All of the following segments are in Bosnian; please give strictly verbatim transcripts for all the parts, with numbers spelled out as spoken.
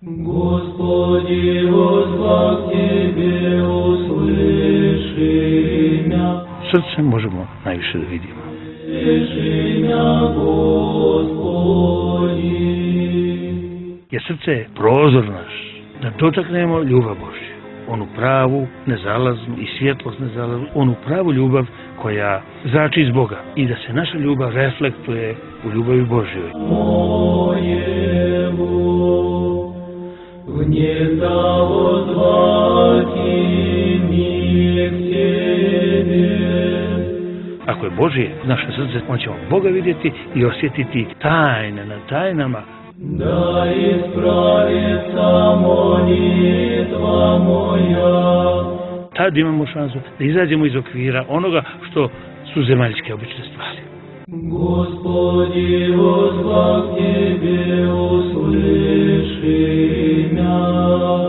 Господи, воззвав Тебе, услыши меня. Srce možemo najviše da vidimo. Услыши меня, Господи. Jer srce je prozor naš, da dotaknemo ljubav Božju. Onu pravu, nezalaznu i svjetlost nezalaznu, onu pravu ljubav koja zrači iz Boga i da se naša ljubav reflektuje u ljubavi Božjoj. Моему внезда возвати ми к Тебе. Ako je Božje naše srce, on ćemo Boga vidjeti i osjetiti tajne na tajnama. Да исправится молитва моя. Tad imamo šansu da izađemo iz okvira onoga što su zemaljske obične stvari. Господи, воззвав Тебе, услыши меня,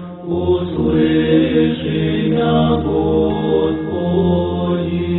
услыши меня, Господи.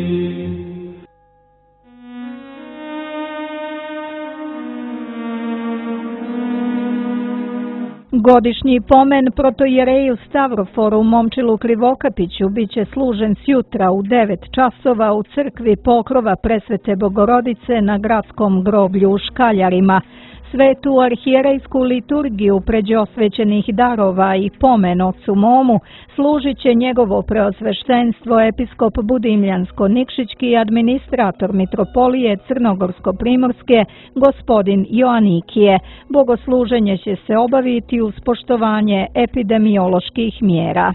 Godišnji pomen protojereju Stavroforu Momčilu Krivokapiću biće služen sjutra u devet časova u crkvi Pokrova Presvete Bogorodice na gradskom groblju u Škaljarima. Svetu arhijerejsku liturgiju pređosvećenih darova i pomen ocu Momu služit će njegovo preosveštenstvo episkop Budimljansko-Nikšićki administrator mitropolije Crnogorsko-Primorske gospodin Joanikije. Bogosluženje će se obaviti uz poštovanje epidemioloških mjera.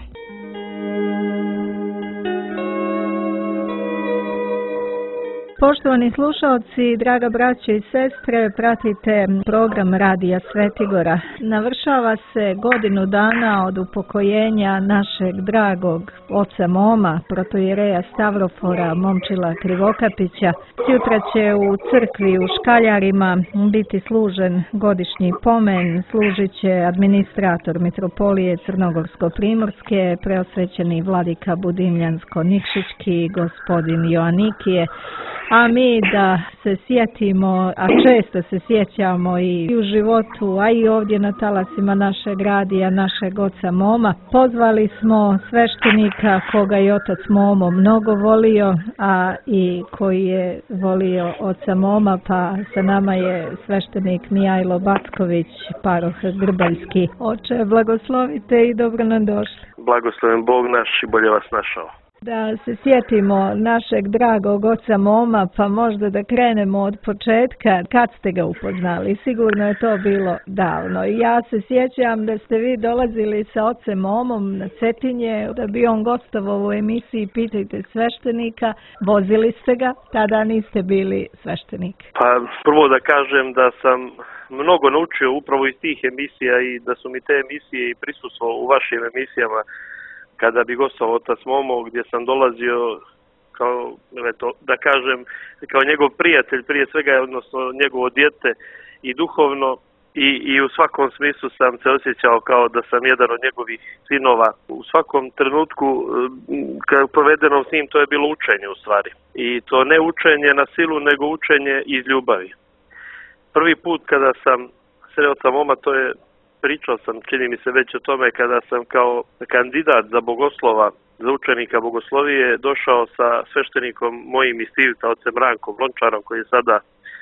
Poštovani slušalci, draga braćo i sestre, pratite program Radija Svetigora. Navršava se godinu dana od upokojenja našeg dragog oca Moma, protojereja Stavrofora Momčila Krivokapića. Sutra će u crkvi u Škaljarima biti služen godišnji pomen, služit će administrator mitropolije Crnogorsko-Primorske, preosvećeni vladika Budimljansko-Nikšićki, gospodin Joanikije. A mi da se sjetimo, a često se sjećamo i u životu, a i ovdje na talasima našeg radija, našeg oca Moma, pozvali smo sveštenika koga je otac Momo mnogo volio, a i koji je volio oca Moma, pa sa nama je sveštenik Mijajlo Backović, paroh Grbaljski. Oče, blagoslovite i dobro nam došli. Blagosloven Bog naš i bolje vas našao. Da se sjetimo našeg dragog oca Moma, pa možda da krenemo od početka. Kad ste ga upoznali? Sigurno je to bilo davno. I ja se sjećam da ste vi dolazili sa ocem Momom na Cetinje, da bi on gostovao u emisiji Pitajte sveštenika. Vozili ste ga, tada niste bili sveštenik. Pa prvo da kažem da sam mnogo naučio upravo iz tih emisija i da su mi te emisije i prisustvovao u vašim emisijama kada bi gostovao otac Momo, gdje sam dolazio kao, eto, da kažem, kao njegov prijatelj, prije svega, odnosno njegovo dijete i duhovno i, i u svakom smislu sam se osjećao kao da sam jedan od njegovih sinova. U svakom trenutku kad provedenom s njim to je bilo učenje u stvari. I to ne učenje na silu, nego učenje iz ljubavi. Prvi put kada sam sreo oca Moma, to je pričao sam, čini mi se već o tome, kada sam kao kandidat za bogoslova, za učenika bogoslovije, došao sa sveštenikom mojim iz Sivca, ocem Rankom Lončarom, koji je sada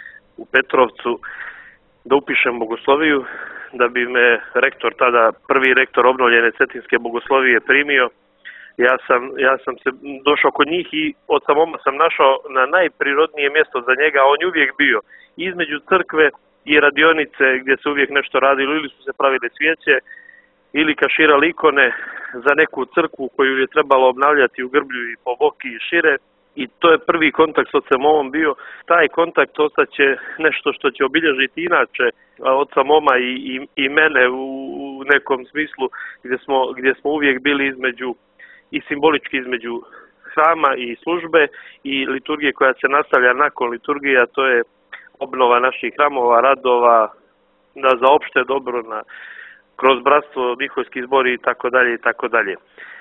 u Petrovcu, da upišem bogosloviju, da bi me rektor, tada prvi rektor obnovljene Cetinske bogoslovije, primio. Ja sam, ja sam se došao kod njih i oca Moma sam našao na najprirodnije mjesto za njega, a on je uvijek bio između crkve i radionice gdje se uvijek nešto radilo, ili su se pravile svijeće, ili kaširali ikone za neku crkvu koju je trebalo obnavljati u Grblju i po Boki i šire. I to je prvi kontakt s ocem Momom bio. Taj kontakt ostaće nešto što će obilježiti inače oca Moma i, i, i mene u, u nekom smislu gdje smo, gdje smo uvijek bili između i simbolički između hrama i službe i liturgije koja se nastavlja nakon liturgije, a to je obnova naših hramova, radova na, za opšte dobro, na, kroz bratstvo, Nihojski zbori i tako dalje i tako dalje.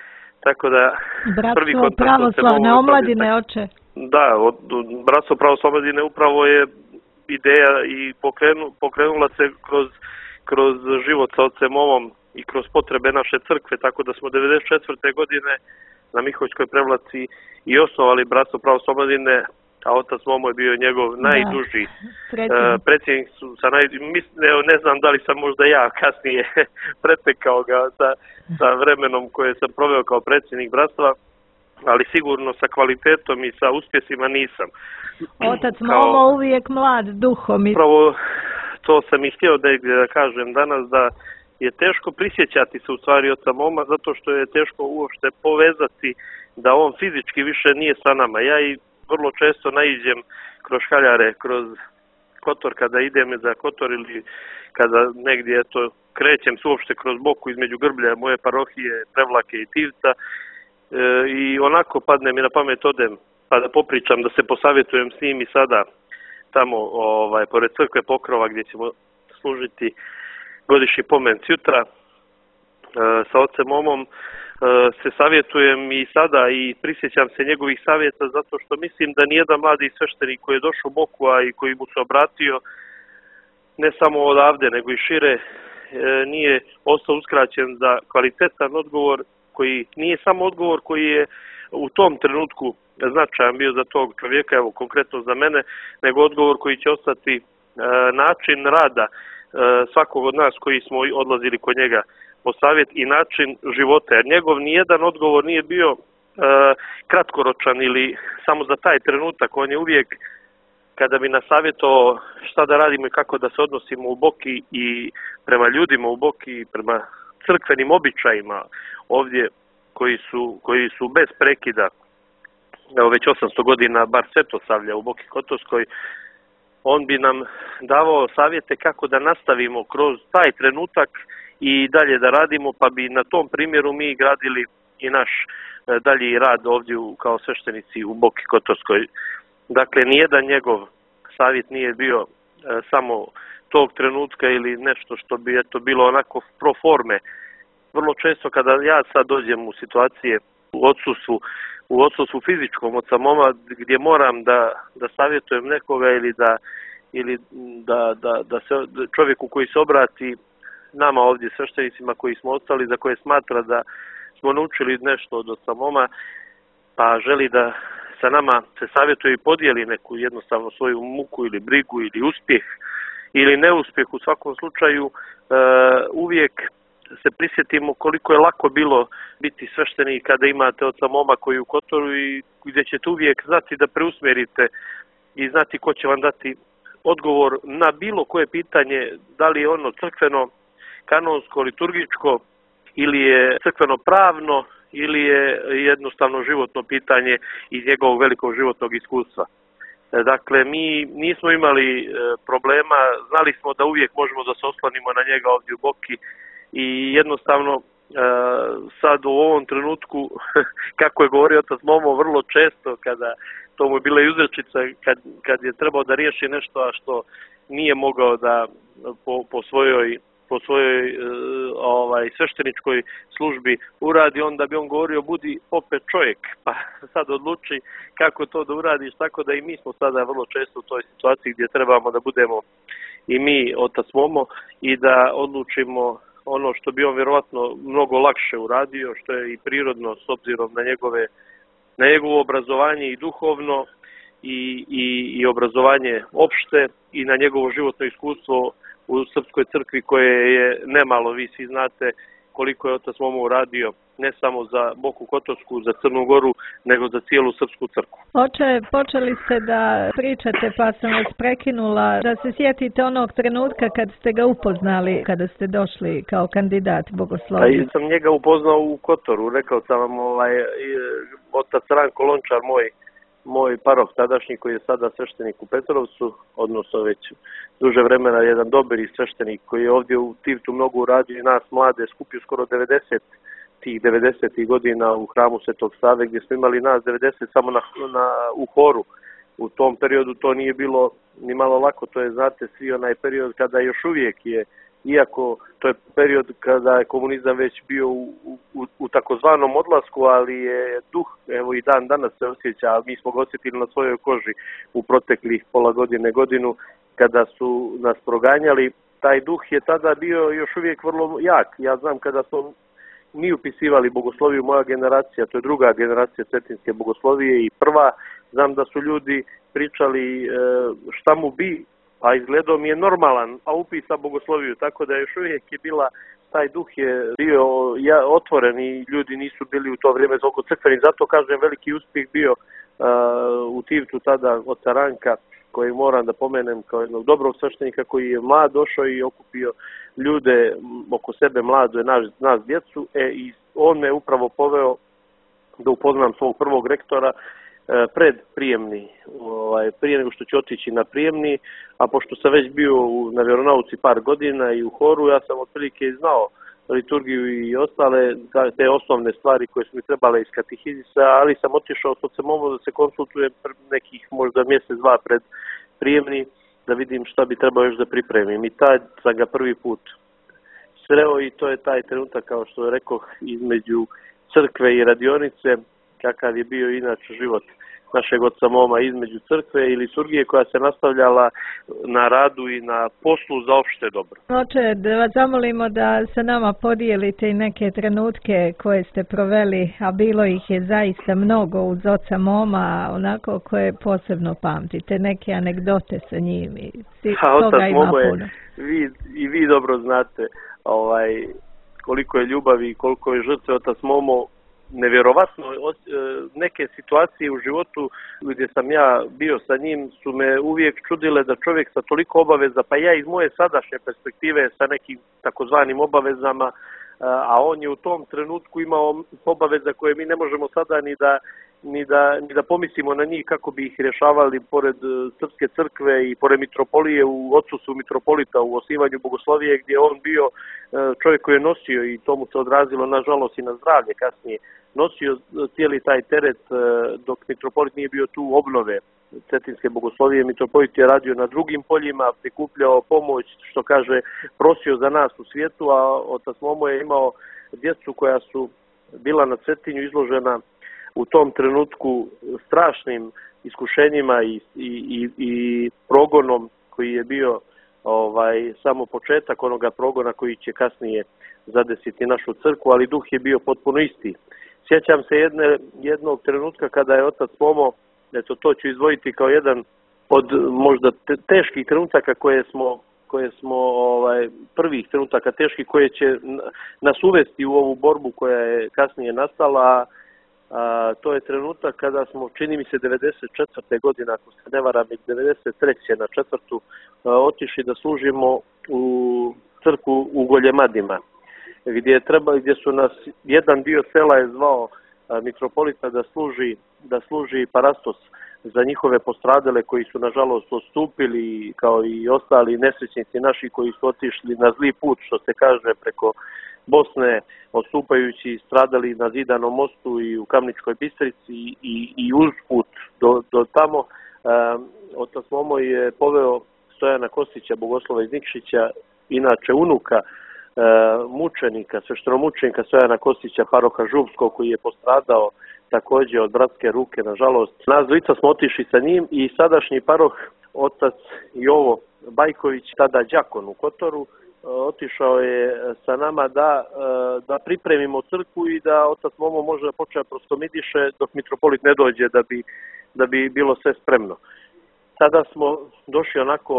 Tako da prvi bratstvo pravoslavne omladine, oče. Da, od, bratstvo pravoslavne omladine upravo je ideja i pokrenu, pokrenula se kroz, kroz život sa ocem Momom i kroz potrebe naše crkve, tako da smo devedeset četvrte godine na Miholjskoj Prevlaci i osnovali Bratstvo pravoslavne omladine, a otac Momo je bio njegov najduži da, predsjednik. Su sa naj, ne, ne znam da li sam možda ja kasnije pretekao ga sa, sa vremenom koje sam proveo kao predsjednik bratstva, ali sigurno sa kvalitetom i sa uspjesima nisam. Otac Momo kao, uvijek mlad duhom. Upravo to sam i htio da, da kažem danas, da je teško prisjećati se u stvari oca Moma, zato što je teško uopšte povezati da on fizički više nije sa nama. Ja i vrlo često naiđem kroz škaljare, kroz Kotor, kada idem za Kotor ili kada negdje eto, krećem se uopšte kroz Boku između Grblja, moje parohije, Prevlake i Tivca, e, i onako padne mi na pamet, odem pa da popričam, da se posavjetujem s njim i sada tamo ovaj, pored crkve Pokrova gdje ćemo služiti godišnji pomen jutra e, sa ocem Momom. Se savjetujem i sada i prisjećam se njegovih savjeta, zato što mislim da nijedan mladi sveštenik koji je došao u Boku, a i koji mu se obratio ne samo odavde nego i šire, nije ostao uskraćen za kvalitetan odgovor, koji nije samo odgovor koji je u tom trenutku značajan bio za tog čovjeka, evo konkretno za mene, nego odgovor koji će ostati način rada svakog od nas koji smo odlazili kod njega po savjet i način života. Jer njegov nijedan odgovor nije bio e, kratkoročan ili samo za taj trenutak. On je uvijek, kada bi nas savjetovao šta da radimo i kako da se odnosimo u Boki i prema ljudima u Boki i prema crkvenim običajima ovdje koji su, koji su bez prekida, evo već osamsto godina bar svetosavlja u Boki Kotorskoj, on bi nam davao savjete kako da nastavimo kroz taj trenutak i dalje da radimo, pa bi na tom primjeru mi gradili i naš dalji rad ovdje kao sveštenici u Boki Kotorskoj. Dakle, nijedan njegov savjet nije bio samo tog trenutka ili nešto što bi eto bilo onako pro forme. Vrlo često kada ja sad dođem u situacije u odsustvu, u odsustvu fizičkom oca Moma, gdje moram da, da savjetujem nekoga ili da, ili da, da, da se čovjeku koji se obrati nama ovdje sveštenicima koji smo ostali, za koje smatra da smo naučili nešto od oca Moma, pa želi da sa nama se savjetuje i podijeli neku jednostavno svoju muku ili brigu ili uspjeh ili neuspjeh, u svakom slučaju uh, uvijek se prisjetimo koliko je lako bilo biti sveštenik kada imate oca Moma koji je u Kotoru i gdje ćete uvijek znati da preusmjerite i znati ko će vam dati odgovor na bilo koje pitanje, da li je ono crkveno, kanonsko, liturgičko ili je crkveno pravno ili je jednostavno životno pitanje iz njegovog velikog životnog iskustva. Dakle, mi nismo imali problema, znali smo da uvijek možemo da se oslonimo na njega ovdje u Boki i jednostavno sad u ovom trenutku, kako je govorio otac Momo vrlo često, kada to mu je bila i uzrečica, kad, kad je trebao da riješi nešto, a što nije mogao da po, po svojoj po svojoj ovaj, svešteničkoj službi uradi, onda bi on govorio budi opet čovjek, pa sad odluči kako to da uradiš, tako da i mi smo sada vrlo često u toj situaciji gdje trebamo da budemo i mi otac Momo i da odlučimo ono što bi on vjerovatno mnogo lakše uradio, što je i prirodno s obzirom na njegove na njegovo obrazovanje i duhovno i, i, i obrazovanje opšte i na njegovo životno iskustvo u Srpskoj crkvi koje je nemalo, vi svi znate koliko je otac Momo uradio, ne samo za Boku Kotorsku, za Crnu Goru, nego za cijelu Srpsku crkvu. Oče, počeli ste da pričate, pa sam vas prekinula, da se sjetite onog trenutka kad ste ga upoznali, kada ste došli kao kandidat bogoslovlja. Ja sam njega upoznao u Kotoru, rekao sam vam, ovaj, otac Ranko Lončar, moj moj paroh tadašnji koji je sada sveštenik u Petrovcu, odnosno već duže vremena jedan dobar i sveštenik koji je ovdje u Tivtu mnogo uradio i nas mlade, skupio skoro devedeset tih devedesetih godina u hramu Svetog Save, gdje smo imali nas devedeset samo na, na, u horu. U tom periodu to nije bilo ni malo lako, to je, znate, svi onaj period kada još uvijek je, iako to je period kada je komunizam već bio u, u, u takozvanom odlasku, ali je duh, evo i dan danas se osjeća, a mi smo ga osjetili na svojoj koži u proteklih pola godine, godinu, kada su nas proganjali taj duh je tada bio još uvijek vrlo jak. Ja znam kada smo mi upisivali bogosloviju, moja generacija, to je druga generacija cetinske bogoslovije i prva, znam da su ljudi pričali šta mu bi, a izgledao mi je normalan, a upisa bogosloviju, tako da još uvijek je bila, taj duh je bio otvoren i ljudi nisu bili u to vrijeme oko crkveni. Zato kažem, veliki uspjeh bio u Tivtu tada od Ranka, koji moram da pomenem kao jednog dobrog sveštenika koji je mlad došao i okupio ljude oko sebe, mlade, naš, nas djecu, e, i on me upravo poveo da upoznam svog prvog rektora e, pred prijemni, ovaj, prije nego što će otići na prijemni, a pošto sam već bio u, na vjeronauci par godina i u horu, ja sam otprilike znao liturgiju i ostale te osnovne stvari koje su mi trebale iz katehizisa, ali sam otišao s ocem Momom da se konsultujem nekih možda mjesec, dva pred prijemni, da vidim šta bi trebao još da pripremim. I tad sam ga prvi put sreo i to je taj trenutak, kao što rekoh, između crkve i radionice, kakav je bio inače život našeg oca Moma između crkve i liturgije koja se nastavljala na radu i na poslu za opšte dobro. Oče, da vas zamolimo da sa nama podijelite i neke trenutke koje ste proveli, a bilo ih je zaista mnogo uz oca Moma, onako koje posebno pamtite, neke anegdote sa njim i toga ima puno. Vi, i vi dobro znate ovaj, koliko je ljubavi i koliko je žrtve otac Momo. Nevjerovatno, neke situacije u životu gdje sam ja bio sa njim su me uvijek čudile da čovjek sa toliko obaveza, pa ja iz moje sadašnje perspektive sa nekim takozvanim obavezama, a on je u tom trenutku imao obaveza koje mi ne možemo sada ni da, ni da, ni da pomislimo na njih kako bi ih rješavali pored Srpske crkve i pored mitropolije u odsustvu mitropolita u osnivanju bogoslovije, gdje je on bio čovjek koji je nosio i to mu se odrazilo nažalost i na zdravlje kasnije. Nosio cijeli taj teret dok mitropolit nije bio tu obnove cetinske bogoslovije. Mitropolit je radio na drugim poljima, prikupljao pomoć, što kaže, prosio za nas u svijetu, a otac Momo je imao djecu koja su bila na Cetinju izložena u tom trenutku strašnim iskušenjima i, i, i progonom koji je bio ovaj, samo početak onoga progona koji će kasnije zadesiti našu crkvu, ali duh je bio potpuno isti. Sjećam se jedne, jednog trenutka kada je otac Momo, eto to ću izdvojiti kao jedan od možda te, teških trenutaka koje smo, koje smo ovaj, prvih trenutaka teških koje će nas uvesti u ovu borbu koja je kasnije nastala. A, to je trenutak kada smo, čini mi se, devedeset četvrte godine, ako se ne varam, devedeset treće na četvrtu, a, otišli da služimo u crkvu u Goljemadima, gdje je treba, gdje su nas, jedan dio sela je zvao a, mitropolita da služi, da služi parastos za njihove postradele koji su nažalost odstupili, kao i ostali nesrećnici naši koji su otišli na zli put, što se kaže, preko Bosne, odstupajući, stradali na Zidanom mostu i u Kamničkoj Bistrici i, i, i usput do, do tamo. E, otac Momo je poveo Stojana Kostića, bogoslova iz Nikšića, inače unuka e, mučenika, sveštenomučenika Stojana Kostića, paroha Župskog, koji je postradao također od bratske ruke, nažalost. Nas dvojica smo otišli sa njim i sadašnji paroh, otac Jovo Bajković, tada đakon u Kotoru, otišao je sa nama da, da pripremimo crkvu i da otac Momo može da počne prostomidiše dok mitropolit ne dođe da bi, da bi bilo sve spremno. Tada smo došli onako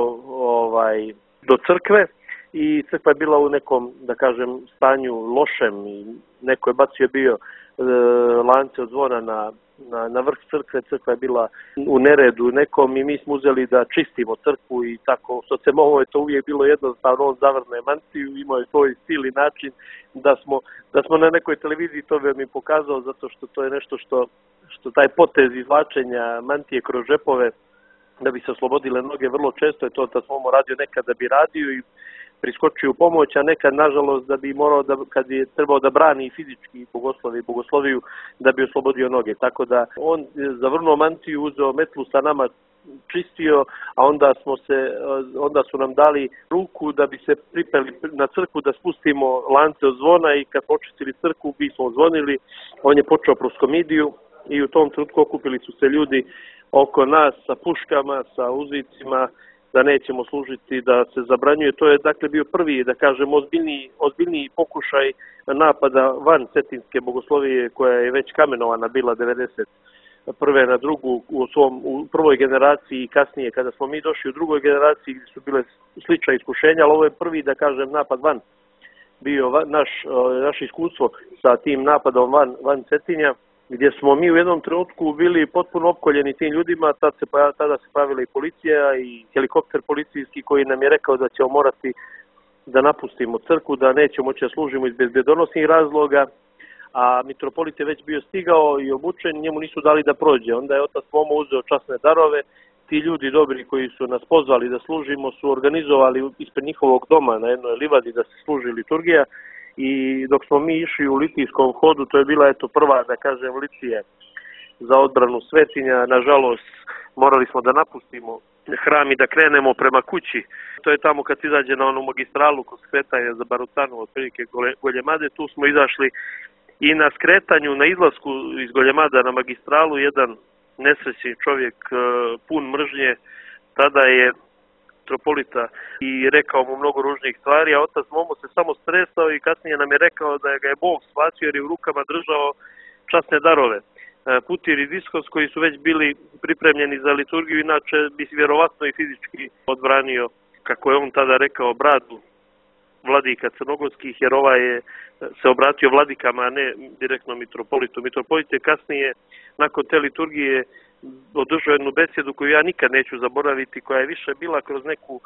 ovaj, do crkve i crkva je bila u nekom, da kažem, stanju lošem i neko je bacio bio e, lance od zvona na, na, na vrh crkve, crkva je bila u neredu nekom i mi smo uzeli da čistimo crkvu i tako, što se mogo je to uvijek bilo jednostavno, on zavrne mantiju, imao je svoj stil i način da smo, da smo na nekoj televiziji, to bi mi pokazao, zato što to je nešto što, što taj potez izvlačenja mantije kroz žepove, da bi se oslobodile noge, vrlo često je to da smo radio nekad da bi radio i priskočio u pomoć, a nekad, nažalost, da bi morao, da, kad je trebao da brani fizički bogoslovi, bogosloviju, da bi oslobodio noge. Tako da on zavrnuo mantiju, uzeo metlu sa nama, čistio, a onda smo se, onda su nam dali ruku da bi se pripeli na crkvu da spustimo lance od zvona i kad počistili crkvu, mi smo zvonili, on je počeo proskomidiju i u tom trenutku okupili su se ljudi oko nas sa puškama, sa uzvicima da nećemo služiti, da se zabranjuje. To je dakle bio prvi, da kažem, ozbiljniji, ozbiljniji pokušaj napada van cetinske bogoslovije koja je već kamenovana bila devedeset prve na drugu u, svom, u prvoj generaciji i kasnije kada smo mi došli u drugoj generaciji gdje su bile slična iskušenja, ali ovo je prvi, da kažem, napad van bio naš, naše iskustvo sa tim napadom van, van Cetinja, gdje smo mi u jednom trenutku bili potpuno opkoljeni tim ljudima. Tad se, tada se pojavila i policija i helikopter policijski koji nam je rekao da ćemo morati da napustimo crkvu, da nećemo moći da služimo iz bezbjedonosnih razloga, a mitropolit je već bio stigao i obučen, njemu nisu dali da prođe. Onda je otac Momo uzeo časne darove. Ti ljudi dobri koji su nas pozvali da služimo su organizovali ispred njihovog doma na jednoj livadi da se služi liturgija, i dok smo mi išli u litijskom hodu, to je bila eto prva, da kažem, litija za odbranu Svetinja. Nažalost, morali smo da napustimo hram i da krenemo prema kući. To je tamo kad izađe na onu magistralu kod skretanja za Barucanu, otprilike Goljemade. Tu smo izašli i na skretanju, na izlasku iz Goljemada na magistralu, jedan nesrećni čovjek pun mržnje tada je mitropolita i rekao mu mnogo ružnih stvari, a otac Momo se samo stresao i kasnije nam je rekao da ga je Bog spasio jer je u rukama držao časne darove. Putir i diskos koji su već bili pripremljeni za liturgiju, inače bi vjerovatno i fizički odbranio, kako je on tada rekao, bradu vladika crnogorskih, jer ovaj je se obratio vladikama, a ne direktno mitropolitu. Mitropolit je kasnije, nakon te liturgije, održao jednu besedu koju ja nikad neću zaboraviti, koja je više bila kroz neku,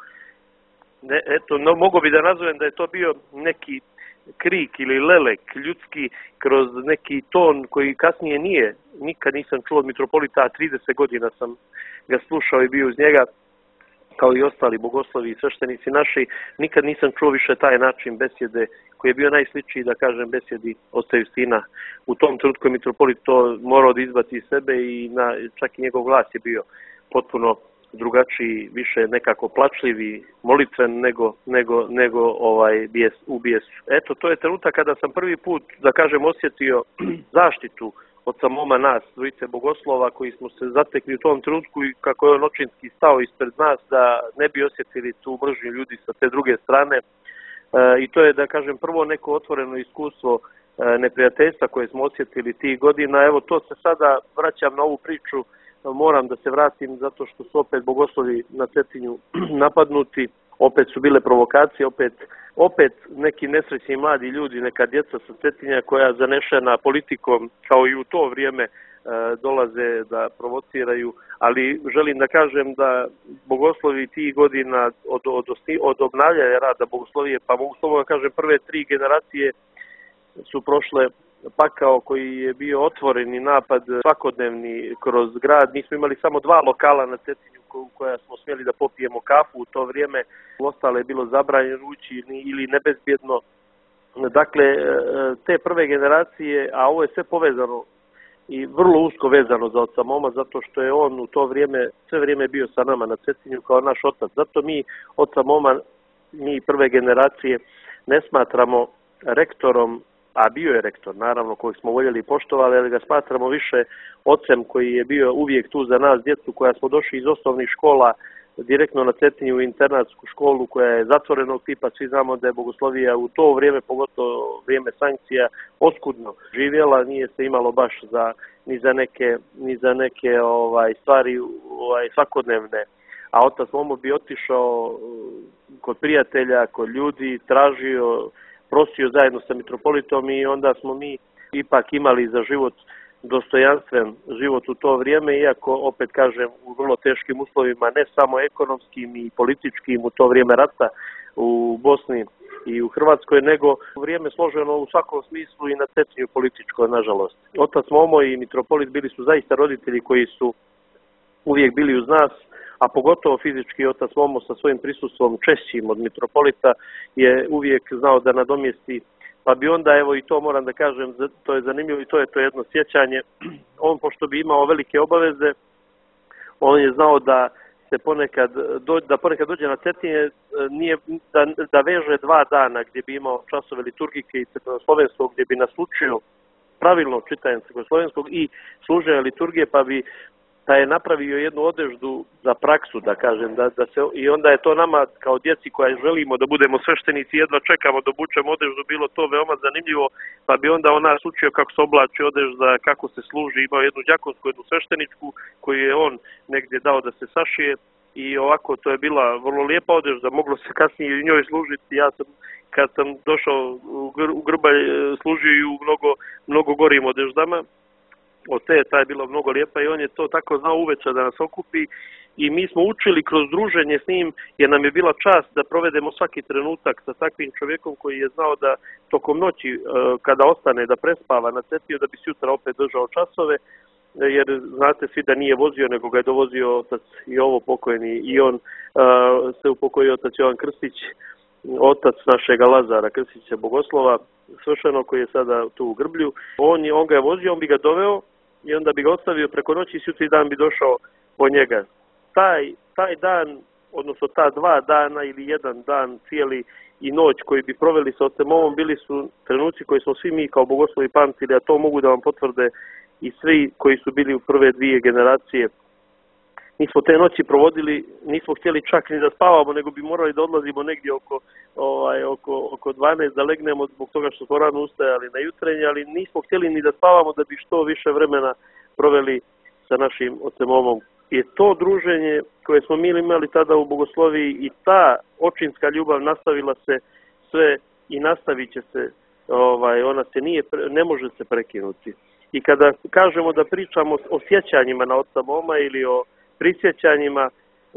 ne, eto, no, mogo bi da nazovem da je to bio neki krik ili lelek ljudski kroz neki ton koji kasnije nije, nikad nisam čuo od mitropolita, a trideset godina sam ga slušao i bio uz njega, kao i ostali bogoslovi i sveštenici naši, nikad nisam čuo više taj način besjede koji je bio najsličniji, da kažem, besjedi oca Justina. U tom trenutku je mitropolit to morao da izbaci iz sebe i na, čak i njegov glas je bio potpuno drugačiji, više nekako plačljivi, molitven nego, nego, nego ovaj bijes, u bijesu. Eto, to je trenutak kada sam prvi put, da kažem, osjetio zaštitu od samoma nas, dvojice bogoslova koji smo se zatekli u tom trenutku i kako je on očinski stao ispred nas da ne bi osjetili tu mržnju ljudi sa te druge strane. E, I to je, da kažem, prvo neko otvoreno iskustvo e, neprijateljstva koje smo osjetili tih godina. Evo, to se sada vraćam na ovu priču, moram da se vratim zato što su opet bogoslovi na Cetinju napadnuti, opet su bile provokacije, opet, opet neki nesrećni mladi ljudi, neka djeca sa Cetinja koja zanešena politikom kao i u to vrijeme e, dolaze da provociraju, ali želim da kažem da bogoslovi tih godina od, od, od obnavljanja rada bogoslovije, pa mogu slobodno da kažem prve tri generacije su prošle pakao koji je bio otvoreni napad svakodnevni kroz grad. Mi smo imali samo dva lokala na Cetinju u koja smo smjeli da popijemo kafu u to vrijeme. U ostale je bilo zabranjeno ući ili nebezbjedno. Dakle, te prve generacije, a ovo je sve povezano i vrlo usko vezano za oca Moma, zato što je on u to vrijeme, sve vrijeme bio sa nama na Cetinju kao naš otac. Zato mi oca Moma, mi prve generacije, ne smatramo rektorom, a bio je rektor, naravno, kojeg smo voljeli i poštovali, ali ga smatramo više ocem koji je bio uvijek tu za nas, djecu koja smo došli iz osnovnih škola direktno na Cetinju u internatsku školu koja je zatvorenog tipa. Svi znamo da je bogoslovija u to vrijeme, pogotovo vrijeme sankcija, oskudno živjela, nije se imalo baš za, ni za neke, ni za neke ovaj, stvari ovaj, svakodnevne. A otac Momo bi otišao kod prijatelja, kod ljudi, tražio, prosio zajedno sa mitropolitom i onda smo mi ipak imali za život dostojanstven život u to vrijeme, iako, opet kažem, u vrlo teškim uslovima, ne samo ekonomskim i političkim u to vrijeme rata u Bosni i u Hrvatskoj, nego vrijeme složeno u svakom smislu i na Cetinju političko, nažalost. Otac Momo i mitropolit bili su zaista roditelji koji su uvijek bili uz nas, a pogotovo fizički otac Momo sa svojim prisustvom češćim od mitropolita je uvijek znao da nadomjesti. Pa bi onda, evo i to moram da kažem, to je zanimljivo i to je to jedno sjećanje. On, pošto bi imao velike obaveze, on je znao da se ponekad, da ponekad dođe na Cetinje, nije, da, da veže dva dana gdje bi imao časove liturgike i crkveno-slovenskog, gdje bi nas učio pravilno čitanje crkveno-slovenskog i služenja liturgije, pa bi taj je napravio jednu odeždu za praksu, da kažem, da, da se, i onda je to nama kao djeci koja želimo da budemo sveštenici, jedva čekamo da obučemo odeždu, bilo to veoma zanimljivo, pa bi onda on nas učio kako se oblači odežda, kako se služi, imao jednu đakonsku, jednu svešteničku koju je on negdje dao da se sašije i ovako to je bila vrlo lijepa odežda, moglo se kasnije i njoj služiti. Ja sam kad sam došao u, gr, u Grbalj služio i u mnogo, mnogo gorim odeždama. Od te ta je bila mnogo lijepa i on je to tako znao uveče da nas okupi i mi smo učili kroz druženje s njim jer nam je bila čast da provedemo svaki trenutak sa takvim čovjekom koji je znao da tokom noći kada ostane da prespava na cepiju da bi se jutra opet držao časove, jer znate svi da nije vozio nego ga je dovozio otac i ovo pokojni i on uh, se upokojio otac Jovan Krstić, otac našega Lazara Krstića Bogoslova, sveštenog koji je sada tu u Grblju. On, je, on ga je vozio, on bi ga doveo i onda bi ga ostavio preko noći i sutri dan bi došao po njega. Taj, taj dan, odnosno ta dva dana ili jedan dan cijeli i noć koji bi proveli sa ocem ovom bili su trenuci koji smo svi mi kao bogoslovi pamtili, a to mogu da vam potvrde i svi koji su bili u prve dvije generacije. Mi smo te noći provodili, nismo htjeli čak ni da spavamo, nego bi morali da odlazimo negdje oko, ovaj, oko, oko dvanaest da legnemo zbog toga što smo rano ustajali na jutrenje, ali nismo htjeli ni da spavamo da bi što više vremena proveli sa našim ocem omom. I to druženje koje smo mi imali tada u bogosloviji i ta očinska ljubav nastavila se sve i nastavit će se, ovaj, ona se nije, ne može se prekinuti. I kada kažemo da pričamo o sjećanjima na oca moma ili o prisjećanjima, e,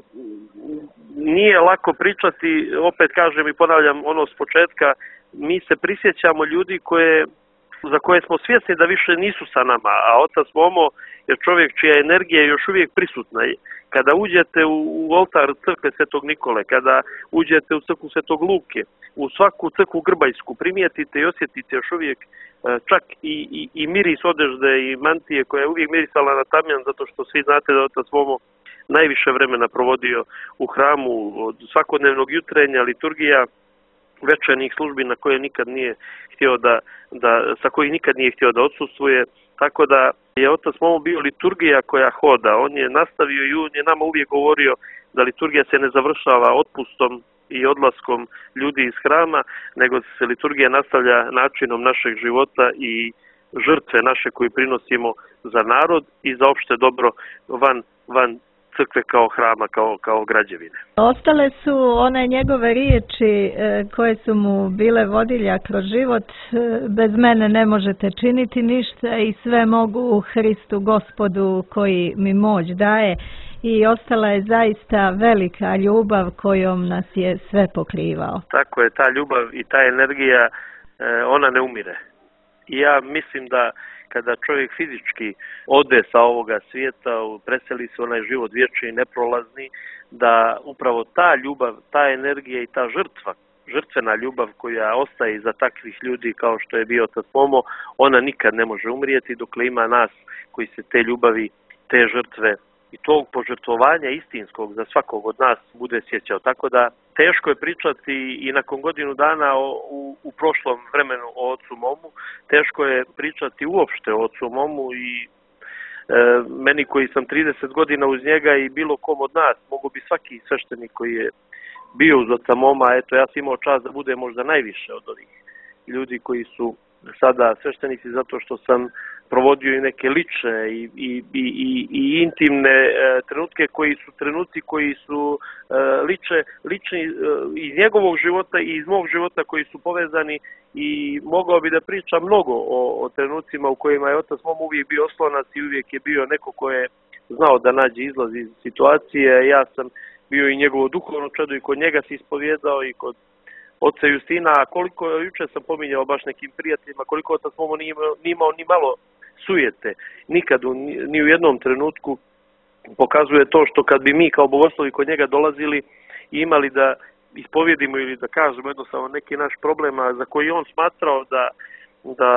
nije lako pričati, opet kažem i ponavljam ono s početka, mi se prisjećamo ljudi koje, za koje smo svjesni da više nisu sa nama, a otac Momo je čovjek čija energija je još uvijek prisutna. Kada uđete u, u oltar crkve Svetog Nikole, kada uđete u crkvu Svetog Luke, u svaku crkvu Grbajsku, primijetite i osjetite još uvijek čak i, i, i miris odežde i mantije koja je uvijek mirisala na tamjan, zato što svi znate da otac Momo najviše vremena provodio u hramu od svakodnevnog jutrenja, liturgija, večernih službi na koje nikad nije htio da, da, sa kojih nikad nije htio da odsustvuje. Tako da je otac Momo bio liturgija koja hoda. On je nastavio i on je nama uvijek govorio da liturgija se ne završava otpustom i odlaskom ljudi iz hrama, nego se liturgija nastavlja načinom našeg života i žrtve naše koju prinosimo za narod i za opšte dobro van, van crkve kao hrama, kao, kao građevine. Ostale su one njegove riječi koje su mu bile vodilja kroz život. Bez mene ne možete činiti ništa i sve mogu u Hristu Gospodu koji mi moć daje. I ostala je zaista velika ljubav kojom nas je sve pokrivao. Tako je, ta ljubav i ta energija, ona ne umire. I ja mislim da kada čovjek fizički ode sa ovoga svijeta, preseli se onaj život vječni i neprolazni, da upravo ta ljubav, ta energija i ta žrtva, žrtvena ljubav koja ostaje iza takvih ljudi kao što je bio otac Momo, ona nikad ne može umrijeti dokle ima nas koji se te ljubavi, te žrtve i tog požrtvovanja istinskog za svakog od nas bude sjećao. Tako da teško je pričati i nakon godinu dana o, u, u prošlom vremenu o ocu Momu, teško je pričati uopšte o ocu Momu i e, meni koji sam trideset godina uz njega i bilo kom od nas, mogu bi svaki sveštenik koji je bio uz oca Moma, eto ja sam imao čast da bude možda najviše od ovih ljudi koji su sada sveštenici zato što sam provodio i neke lične i, i, i, i intimne e, trenutke koji su trenuci koji su e, liče, lični e, iz njegovog života i iz mog života koji su povezani i mogao bi da pričam mnogo o, o trenucima u kojima je otac Momo uvijek bio oslonac i uvijek je bio neko ko je znao da nađe izlaz iz situacije. Ja sam bio i njegovo duhovno čedo i kod njega se ispovjedao i kod oca Justina, a koliko, juče sam pominjao baš nekim prijateljima, koliko otac Momo nije imao, nije imao ni malo sujete, nikad u, ni u jednom trenutku. Pokazuje to što kad bi mi kao bogoslovi kod njega dolazili i imali da ispovjedimo ili da kažemo jednostavno neki naš problema za koji on smatrao da, da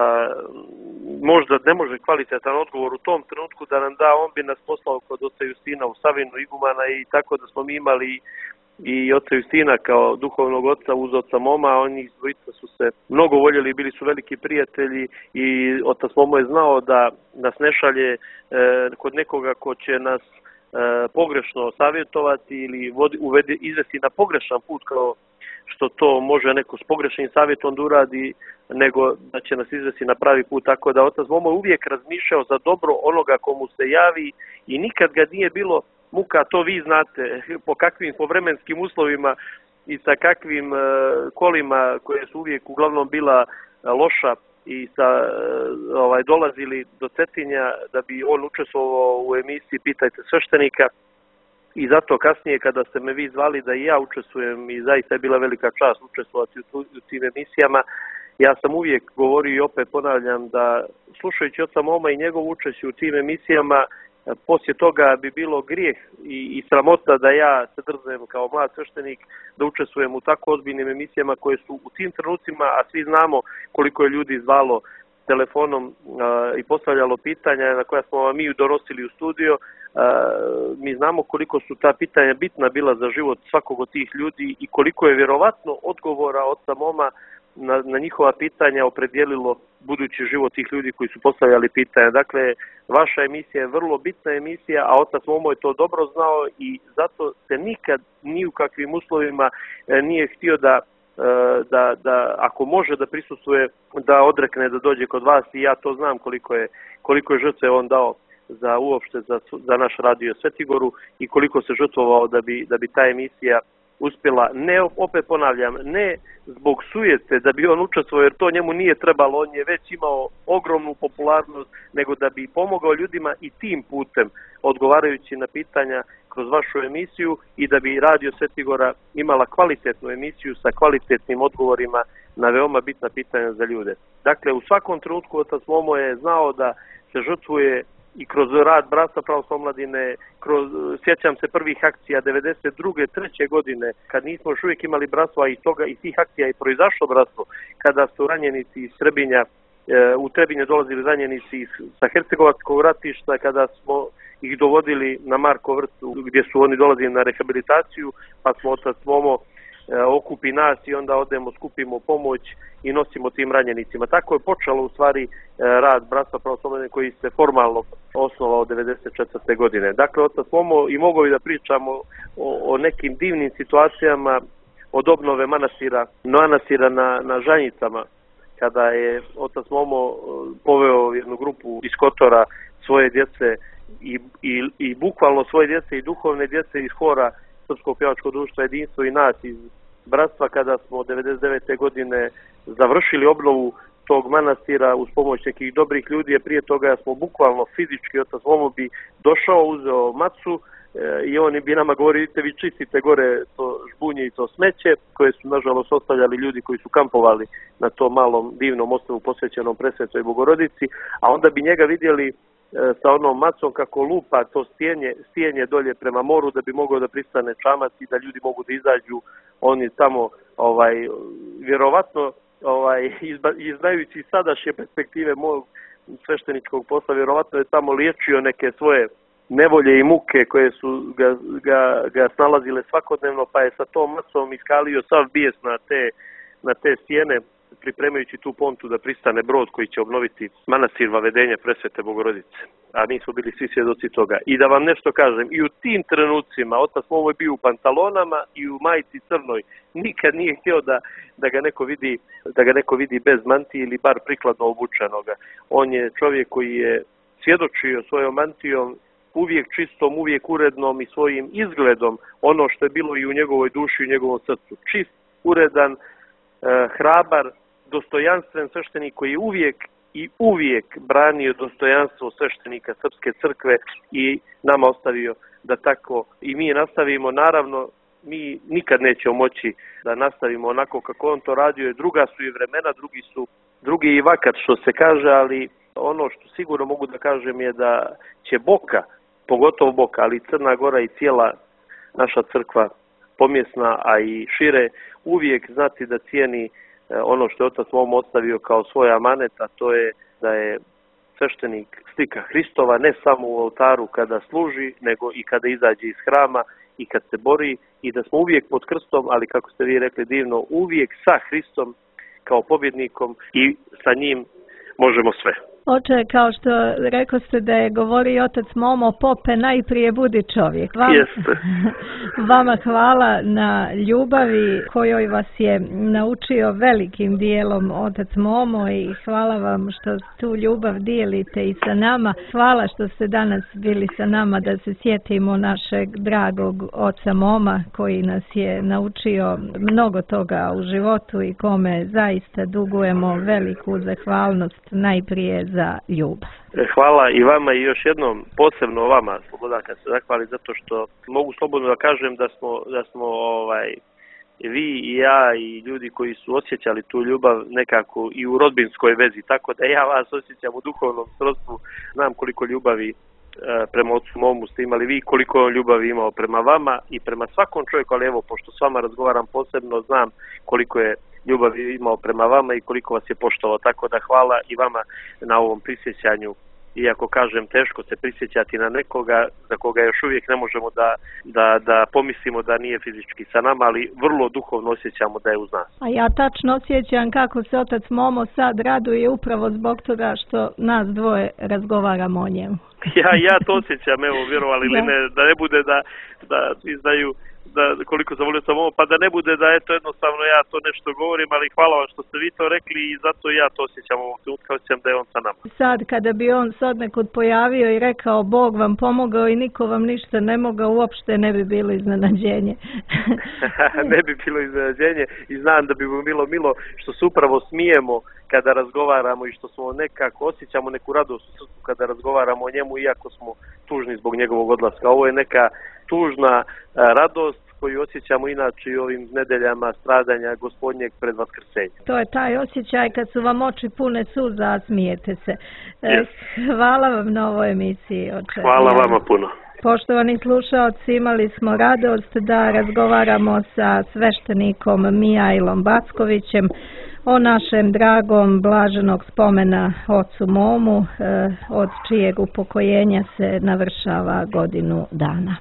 možda ne može kvalitetan odgovor u tom trenutku da nam da, on bi nas poslao kod oca Justina u Savinu igumana i tako da smo mi imali i oca Justina kao duhovnog oca uz oca Moma, oni dvojica su se mnogo voljeli, bili su veliki prijatelji i otac Momo je znao da nas ne šalje e, kod nekoga ko će nas e, pogrešno savjetovati ili vodi, uvede, izvesti na pogrešan put kao što to može neko s pogrešnim savjetom da uradi, nego da će nas izvesti na pravi put. Tako da otac Momo je uvijek razmišljao za dobro onoga komu se javi i nikad ga nije bilo muka, to vi znate, po kakvim, po vremenskim uslovima i sa kakvim uh, kolima koje su uvijek uglavnom bila uh, loša i sa, uh, ovaj, dolazili do Cetinja da bi on učestvovao u emisiji Pitajte sveštenika. I zato kasnije kada ste me vi zvali da i ja učestvujem i zaista je bila velika čast učestvovati u, u tim emisijama, ja sam uvijek govorio i opet ponavljam da slušajući oca Moma i njegov učešće u tim emisijama, poslije toga bi bilo grijeh i, i sramota da ja se drznem kao mlad sveštenik da učestvujem u tako ozbiljnim emisijama koje su u tim trenucima, a svi znamo koliko je ljudi zvalo telefonom a, i postavljalo pitanja na koja smo vam mi donosili u studio. A, mi znamo koliko su ta pitanja bitna bila za život svakog od tih ljudi i koliko je vjerovatno odgovora oca Moma na, na njihova pitanja opredijelilo budući život tih ljudi koji su postavljali pitanja. Dakle, vaša emisija je vrlo bitna emisija, a otac Momo je to dobro znao i zato se nikad ni u kakvim uslovima nije htio da, da, da ako može da prisustvuje, da odrekne da dođe kod vas i ja to znam koliko je, koliko je žrtve on dao za uopšte za, za naš radio Svetigoru i koliko se žrtvovao da bi, da bi ta emisija uspjela, ne, opet ponavljam, ne zbog sujete da bi on učestvovao jer to njemu nije trebalo, on je već imao ogromnu popularnost, nego da bi pomogao ljudima i tim putem, odgovarajući na pitanja kroz vašu emisiju i da bi Radio Svetigora imala kvalitetnu emisiju sa kvalitetnim odgovorima na veoma bitna pitanja za ljude. Dakle, u svakom trenutku otac Momo je znao da se žrtvuje i kroz rad Bratstva pravoslavne omladine, kroz, sjećam se prvih akcija devedeset druge treće godine, kad nismo još uvijek imali bratstvo, a iz toga i tih akcija je proizašlo bratstvo, kada su ranjenici iz Trebinja, e, u Trebinje dolazili ranjenici iz, sa Hercegovačkog ratišta, kada smo ih dovodili na Marko vrtu, gdje su oni dolazili na rehabilitaciju, pa smo otac Momo e, okupi nas i onda odemo, skupimo pomoć i nosimo tim ranjenicima. Tako je počelo u stvari rad Bratstva pravoslavne omladine koji se formalno osnovao devedeset četvrte godine. Dakle, otac Momo, i mogu i da pričamo o, o nekim divnim situacijama od obnove manastira, manastira na, na Žanjicama, kada je otac Momo poveo jednu grupu iz Kotora svoje djece i, i, i bukvalno svoje djece i duhovne djece iz hora Srpskog pjevačkog društva Jedinstvo i nas iz bratstva, kada smo devedeset devete godine završili obnovu tog manastira uz pomoć nekih dobrih ljudi, a prije toga smo bukvalno fizički, otac Momo bi došao, uzeo macu e, i oni bi nama govorili, vidite, vi čistite gore to žbunje i to smeće, koje su nažalost ostavljali ljudi koji su kampovali na tom malom divnom ostrvu posvećenom Presvetoj Bogorodici, a onda bi njega vidjeli sa onom macom kako lupa to stijenje, stijenje dolje prema moru da bi mogao da pristane čamac i da ljudi mogu da izađu. Oni tamo ovaj vjerovatno ovaj iznajući sadašnje perspektive mog svešteničkog posla, vjerovatno je tamo liječio neke svoje nevolje i muke koje su ga, ga, ga snalazile svakodnevno, pa je sa tom macom iskalio sav bijes na te, na te stijene, pripremajući tu pontu da pristane brod koji će obnoviti manastir Vavedenja Presvete Bogorodice. A mi smo bili svi svjedoci toga. I da vam nešto kažem, i u tim trenucima otac Momo je bio u pantalonama i u majici crnoj. Nikad nije htio da, da, ga neko vidi, da ga neko vidi bez mantije ili bar prikladno obučenoga. On je čovjek koji je svjedočio svojom mantijom uvijek čistom, uvijek urednom i svojim izgledom ono što je bilo i u njegovoj duši i u njegovom srcu. Čist, uredan, hrabar, dostojanstven sveštenik koji je uvijek i uvijek branio dostojanstvo sveštenika Srpske crkve i nama ostavio da tako i mi nastavimo. Naravno, mi nikad nećemo moći da nastavimo onako kako on to radio. Druga su i vremena, drugi su drugi i vakat što se kaže, ali ono što sigurno mogu da kažem je da će Boka, pogotovo Boka, ali Crna Gora i cijela naša crkva pomjesna, a i šire, uvijek znati da cijeni ono što je otac Momo ostavio kao svoj amanet, a to je da je sveštenik slika Hristova ne samo u oltaru kada služi, nego i kada izađe iz hrama i kad se bori i da smo uvijek pod krstom, ali kako ste vi rekli divno, uvijek sa Hristom kao pobjednikom i sa njim možemo sve. Oče, kao što rekao ste da je govori otac Momo, pope, najprije budi čovjek. Vam, vama hvala na ljubavi kojoj vas je naučio velikim dijelom otac Momo i hvala vam što tu ljubav dijelite i sa nama. Hvala što ste danas bili sa nama da se sjetimo našeg dragog oca Moma koji nas je naučio mnogo toga u životu i kome zaista dugujemo veliku zahvalnost najprije za ljubav. Hvala i vama i još jednom posebno vama, Slobodan, kad se zahvali zato što mogu slobodno da kažem da smo, da smo ovaj, vi i ja i ljudi koji su osjećali tu ljubav nekako i u rodbinskoj vezi, tako da ja vas osjećam u duhovnom srodstvu, znam koliko ljubavi prema ocu Momu ste imali vi, koliko on ljubavi imao prema vama i prema svakom čovjeku, ali evo, pošto s vama razgovaram posebno, znam koliko je ljubavi imao prema vama i koliko vas je poštovao, tako da hvala i vama na ovom prisjećanju. Iako kažem, teško se prisjećati na nekoga za koga još uvijek ne možemo da, da, da pomislimo da nije fizički sa nama, ali vrlo duhovno osjećamo da je uz nas. A ja tačno osjećam kako se otac Momo sad raduje upravo zbog toga što nas dvoje razgovaramo o njemu. Ja, ja to osjećam, evo, vjerovali ili ne, da ne bude da, da svi znaju da koliko sam volio sam ovo, pa da ne bude da eto jednostavno ja to nešto govorim, ali hvala vam što ste vi to rekli i zato ja to osjećam ovog trenutka, osjećam da je on sa nama. Sad kada bi on sad nekud pojavio i rekao Bog vam pomogao i niko vam ništa ne mogao, uopšte ne bi bilo iznenađenje. Ne bi bilo iznenađenje i znam da bi mu bilo milo što se upravo smijemo kada razgovaramo i što smo nekako osjećamo neku radost u srcu kada razgovaramo o njemu, iako smo tužni zbog njegovog odlaska. Ovo je neka tužna radost koju osjećamo inače i ovim nedeljama stradanja Gospodnjeg pred Vaskrsenjem. To je taj osjećaj kad su vam oči pune suza, a smijete se. Yes. Hvala vam na ovoj emisiji, oče. Hvala vama puno. Poštovani slušaoci, imali smo radost da razgovaramo sa sveštenikom Mijailom Backovićem o našem dragom blaženog spomena ocu Momu, od čijeg upokojenja se navršava godinu dana.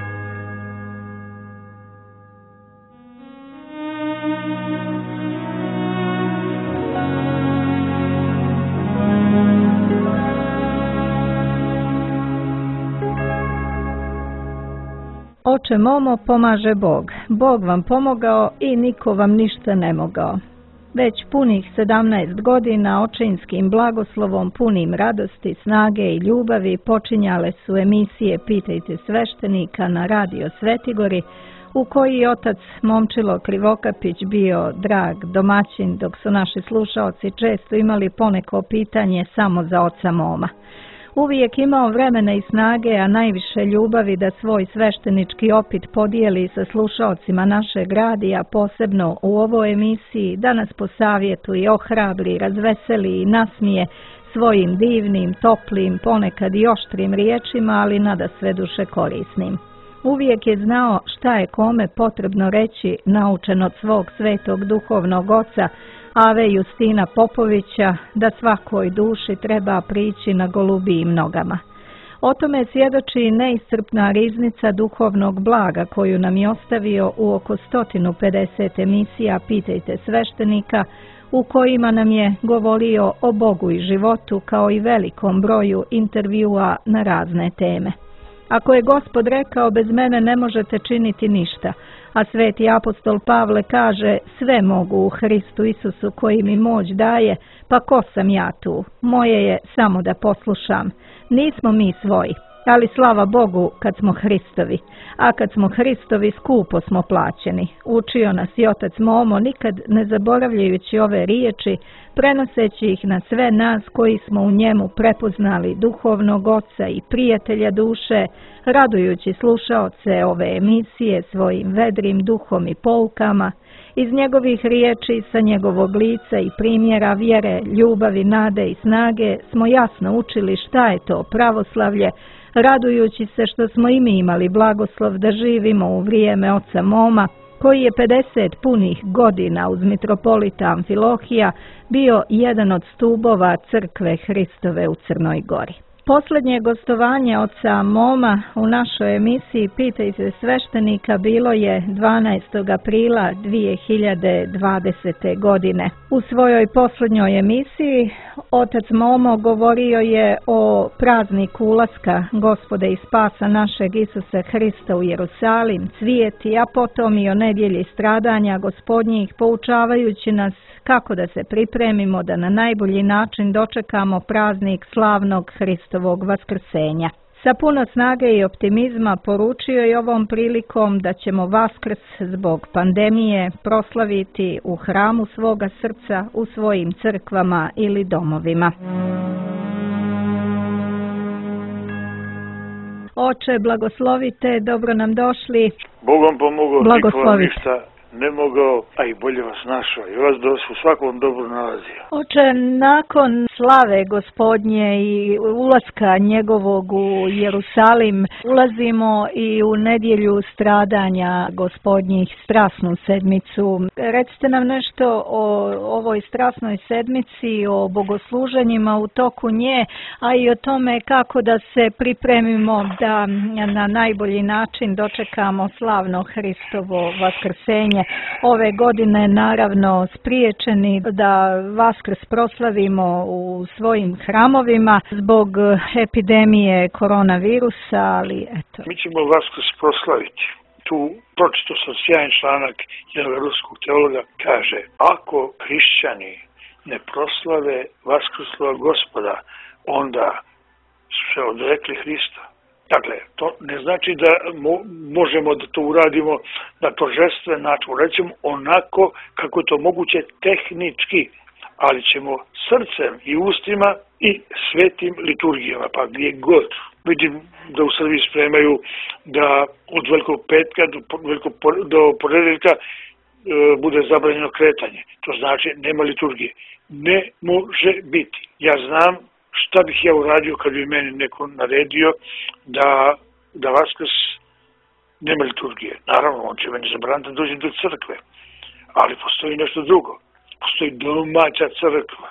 Oče Momo, pomaže Bog. Bog vam pomogao i niko vam ništa ne mogao. Već punih sedamnaest godina očinskim blagoslovom punim radosti, snage i ljubavi počinjale su emisije Pitajte sveštenika na Radio Svetigori, u koji je otac Momčilo Krivokapić bio drag domaćin, dok su naši slušaoci često imali poneko pitanje samo za oca Moma. Uvijek imao vremena i snage, a najviše ljubavi da svoj sveštenički opit podijeli sa slušaocima našeg radija, posebno u ovoj emisiji, da nas posavjetuje, ohrabri, razveseli i nasmije svojim divnim, toplim, ponekad i oštrim riječima, ali nadasve duše korisnim. Uvijek je znao šta je kome potrebno reći, naučen od svog svetog duhovnog oca, Ave Justina Popovića, da svakoj duši treba prići na golubijim nogama. O tome svjedoči neiscrpna riznica duhovnog blaga koju nam je ostavio u oko sto pedeset emisija Pitajte sveštenika, u kojima nam je govorio o Bogu i životu kao i velikom broju intervjua na razne teme. Ako je Gospod rekao bez mene ne možete činiti ništa, a sveti apostol Pavle kaže sve mogu u Hristu Isusu koji mi moć daje, pa ko sam ja tu? Moje je samo da poslušam. Nismo mi svoji, ali slava Bogu kad smo Hristovi, a kad smo Hristovi skupo smo plaćeni. Učio nas i otac Momo, nikad ne zaboravljajući ove riječi, prenoseći ih na sve nas koji smo u njemu prepoznali duhovnog oca i prijatelja duše, radujući slušaoce ove emisije svojim vedrim duhom i poukama, iz njegovih riječi, sa njegovog lica i primjera vjere, ljubavi, nade i snage smo jasno učili šta je to pravoslavlje, radujući se što smo i mi imali blagoslov da živimo u vrijeme oca Moma, koji je pedeset punih godina uz mitropolita Amfilohija bio jedan od stubova crkve Hristove u Crnoj Gori. Posljednje gostovanje oca Moma u našoj emisiji Pitajte sveštenika bilo je dvanaestog aprila dvije hiljade dvadesete. godine. U svojoj posljednjoj emisiji otac Momo govorio je o prazniku ulaska Gospoda i spasa našeg Isusa Hrista u Jerusalim, svijeti, a potom i o nedjelji stradanja Gospodnjih, poučavajući nas kako da se pripremimo da na najbolji način dočekamo praznik slavnog Hristovog vaskrsenja. Sa puno snage i optimizma poručio je ovom prilikom da ćemo Vaskrs zbog pandemije proslaviti u hramu svoga srca, u svojim crkvama ili domovima. Oče, blagoslovite, dobro nam došli. Bogom pomogao, Blagoslovite. niko vam ništa ne mogao, a i bolje vas našao i vas da vas u svakom dobro nalazio. Oče, nakon slave Gospodnje i ulaska njegovog u Jerusalim, ulazimo i u nedjelju stradanja Gospodnjih, strasnu sedmicu. Recite nam nešto o ovoj strasnoj sedmici, o bogosluženjima u toku nje, a i o tome kako da se pripremimo da na najbolji način dočekamo slavno Hristovo vaskrsenje. Ove godine naravno spriječeni da Vaskrs proslavimo u svojim hramovima zbog epidemije koronavirusa, ali eto. Mi ćemo Vaskrs proslaviti. Tu pročito sam sjajan članak jednog ruskog teologa, kaže: ako hrišćani ne proslave Vaskrslova Gospoda, onda su se odrekli Hrista. Dakle, to ne znači da mo- možemo da to uradimo na торжествен način, recimo onako kako je to moguće tehnički, ali ćemo srcem i ustima i svetim liturgijama, pa gdje god. Vidim da u Srbiji spremaju da od Velikog petka do, velikog, do ponedeljka e, bude zabranjeno kretanje. To znači nema liturgije. Ne može biti. Ja znam šta bih ja uradio kad bi meni neko naredio da, da Vaskrs nema liturgije. Naravno, on će meni zabraniti da dođem do crkve. Ali postoji nešto drugo. Postoji domaća crkva.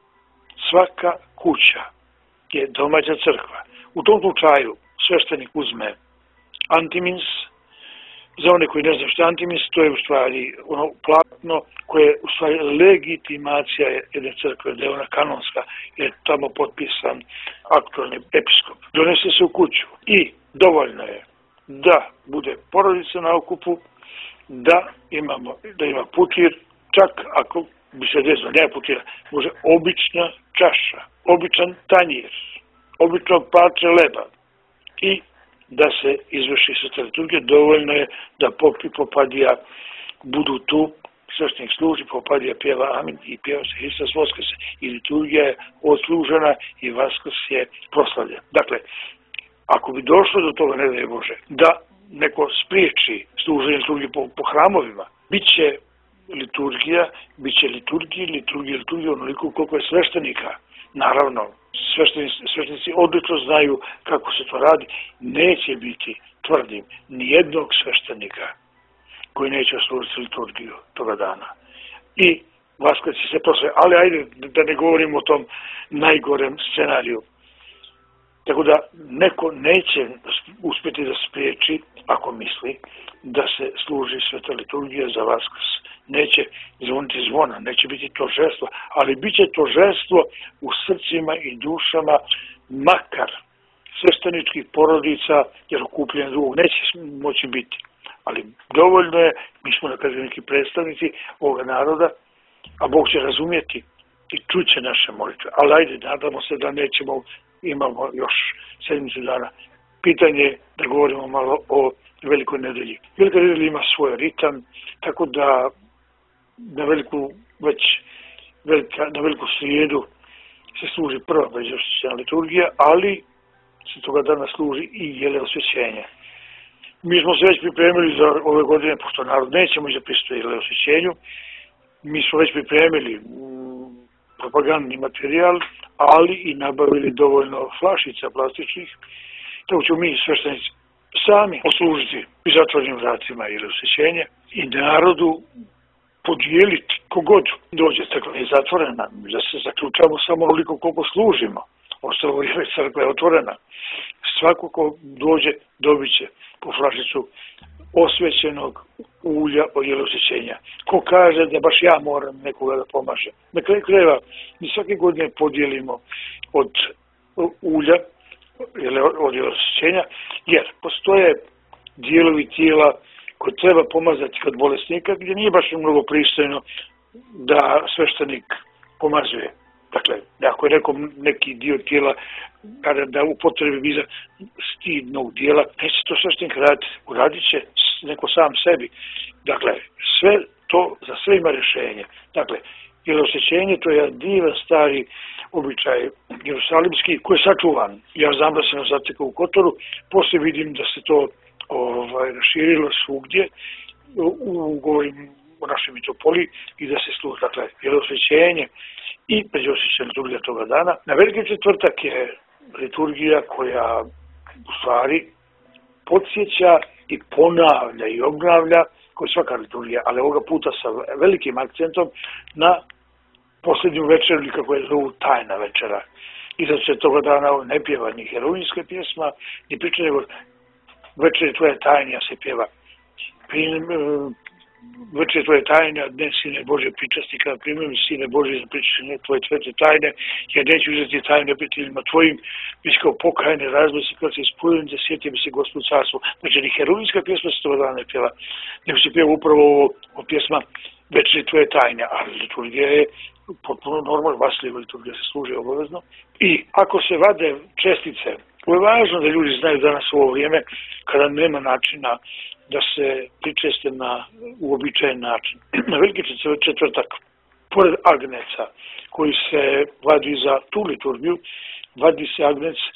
Svaka kuća je domaća crkva. U tom slučaju sveštenik uzme antimins. Za one koji ne znaju što je antimins, to je u stvari ono platno koje je u stvari legitimacija jedne crkve, da je ona kanonska, jer je tamo potpisan aktualni episkop. Donese se u kuću i dovoljno je da bude porodica na okupu, da imamo, da ima putir, čak ako bi se desilo, nema putira, može obična čaša, običan tanjir, obično parče leba i da se izvrši sveta liturgija. Dovoljno je da pop i popadija budu tu, sveštenik služi, popadija pjeva amin i pjeva se Hristos Voskrse i liturgija je odslužena i Vaskrs je proslavljen. Dakle, ako bi došlo do toga, ne daj Bože, da neko spriječi služenje liturgije po, po hramovima, bit će liturgija, bit će liturgija, liturgija, liturgija onoliko koliko je sveštenika. Naravno, sveštenici, sveštenici odlično znaju kako se to radi. Neće biti, tvrdim, nijednog sveštenika koji neće služiti liturgiju toga dana. I Vaskrs će se proslaviti. Ali ajde da ne govorimo o tom najgorem scenariju. Tako da neko neće uspjeti da spriječi, ako misli, da se služi sveta liturgija za Vaskrs. Neće zvoniti zvona, neće biti торжество, ali bit će торжество u srcima i dušama makar svešteničkih porodica, jer okupljenje drugog neće moći biti. Ali dovoljno je, mi smo nekada neki predstavnici ovoga naroda, a Bog će razumjeti i čuće naše molitve. Ali ajde, nadamo se da nećemo, imamo još sedmicu dana. Pitanje je da govorimo malo o Velikoj nedelji. Velika nedelja ima svoj ritam, tako da na veliku, već velika, na veliku srijedu se služi prva beđosvećena liturgija, ali se toga dana služi i jele osvećenja. Mi smo se već pripremili za ove godine, pošto narod neće moći da pristoji jele osvećenju, mi smo već pripremili propagandni materijal, ali i nabavili dovoljno flašica plastičnih, tako ćemo mi sveštenici sami oslužiti i zatvorenim vratima jele osvećenja i narodu podijeliti kogod dođe, tako je zatvorena, da se zaključamo samo onoliko koliko služimo. ostalo vrijeme crkva je otvorena. Svako ko dođe dobit će po flašicu osvećenog ulja od jelosvećenja. Ko kaže da baš ja moram nekoga da pomažem. Na kraju krajeva mi svake godine podijelimo od ulja od jelosvećenja, jer postoje dijelovi tijela koje treba pomazati kod bolesnika, gdje nije baš mnogo pristojno da sveštenik pomazuje. Dakle, ako je nekom neki dio tijela kada da upotrebi viza stidnog dijela, neće to sveštenik raditi, uradit će neko sam sebi. Dakle, sve to, za sve ima rješenje. Dakle, jelosvećenje to je jedan divan stari običaj jerusalimski koji je sačuvan. Ja znam da se nas zatekao u Kotoru, poslije vidim da se to ovaj, raširilo svugdje u, govorim o našoj mitropoliji i da se služi, dakle, jelosvećenje i predosvećenje liturgija toga dana. Na Veliki četvrtak je liturgija koja u stvari podsjeća i ponavlja i obnavlja, kao svaka liturgija, ali ovoga puta sa velikim akcentom na posljednju večeru, ili kako je zovu tajna večera. I da se toga dana ne pjeva ni heroinska pjesma, ni priča, nego večer tvoje tajnija se pjeva. Večer tvoje tajne, a dne sine Bože pričasti, kada primim sine Bože za pričanje tvoje svete tajne, ja neću uzeti tajne prijateljima tvojim, već kao pokajne razvoj se kada se ispujem, da sjetim se Gospod carstvo. Znači, ni heroinska pjesma se toga dana ne pjeva, nego se pjeva upravo ovo, ovo pjesma večer tvoje tajne, ali liturgija je potpuno normalno, Vasilijeva liturgija se služi obavezno. I ako se vade čestice, ovo je važno da ljudi znaju danas u ovo vrijeme kada nema načina da se pričeste na uobičajen način. Na Veliki četvrtak, pored agneca koji se vadi za tu liturgiju, vadi se agnec e,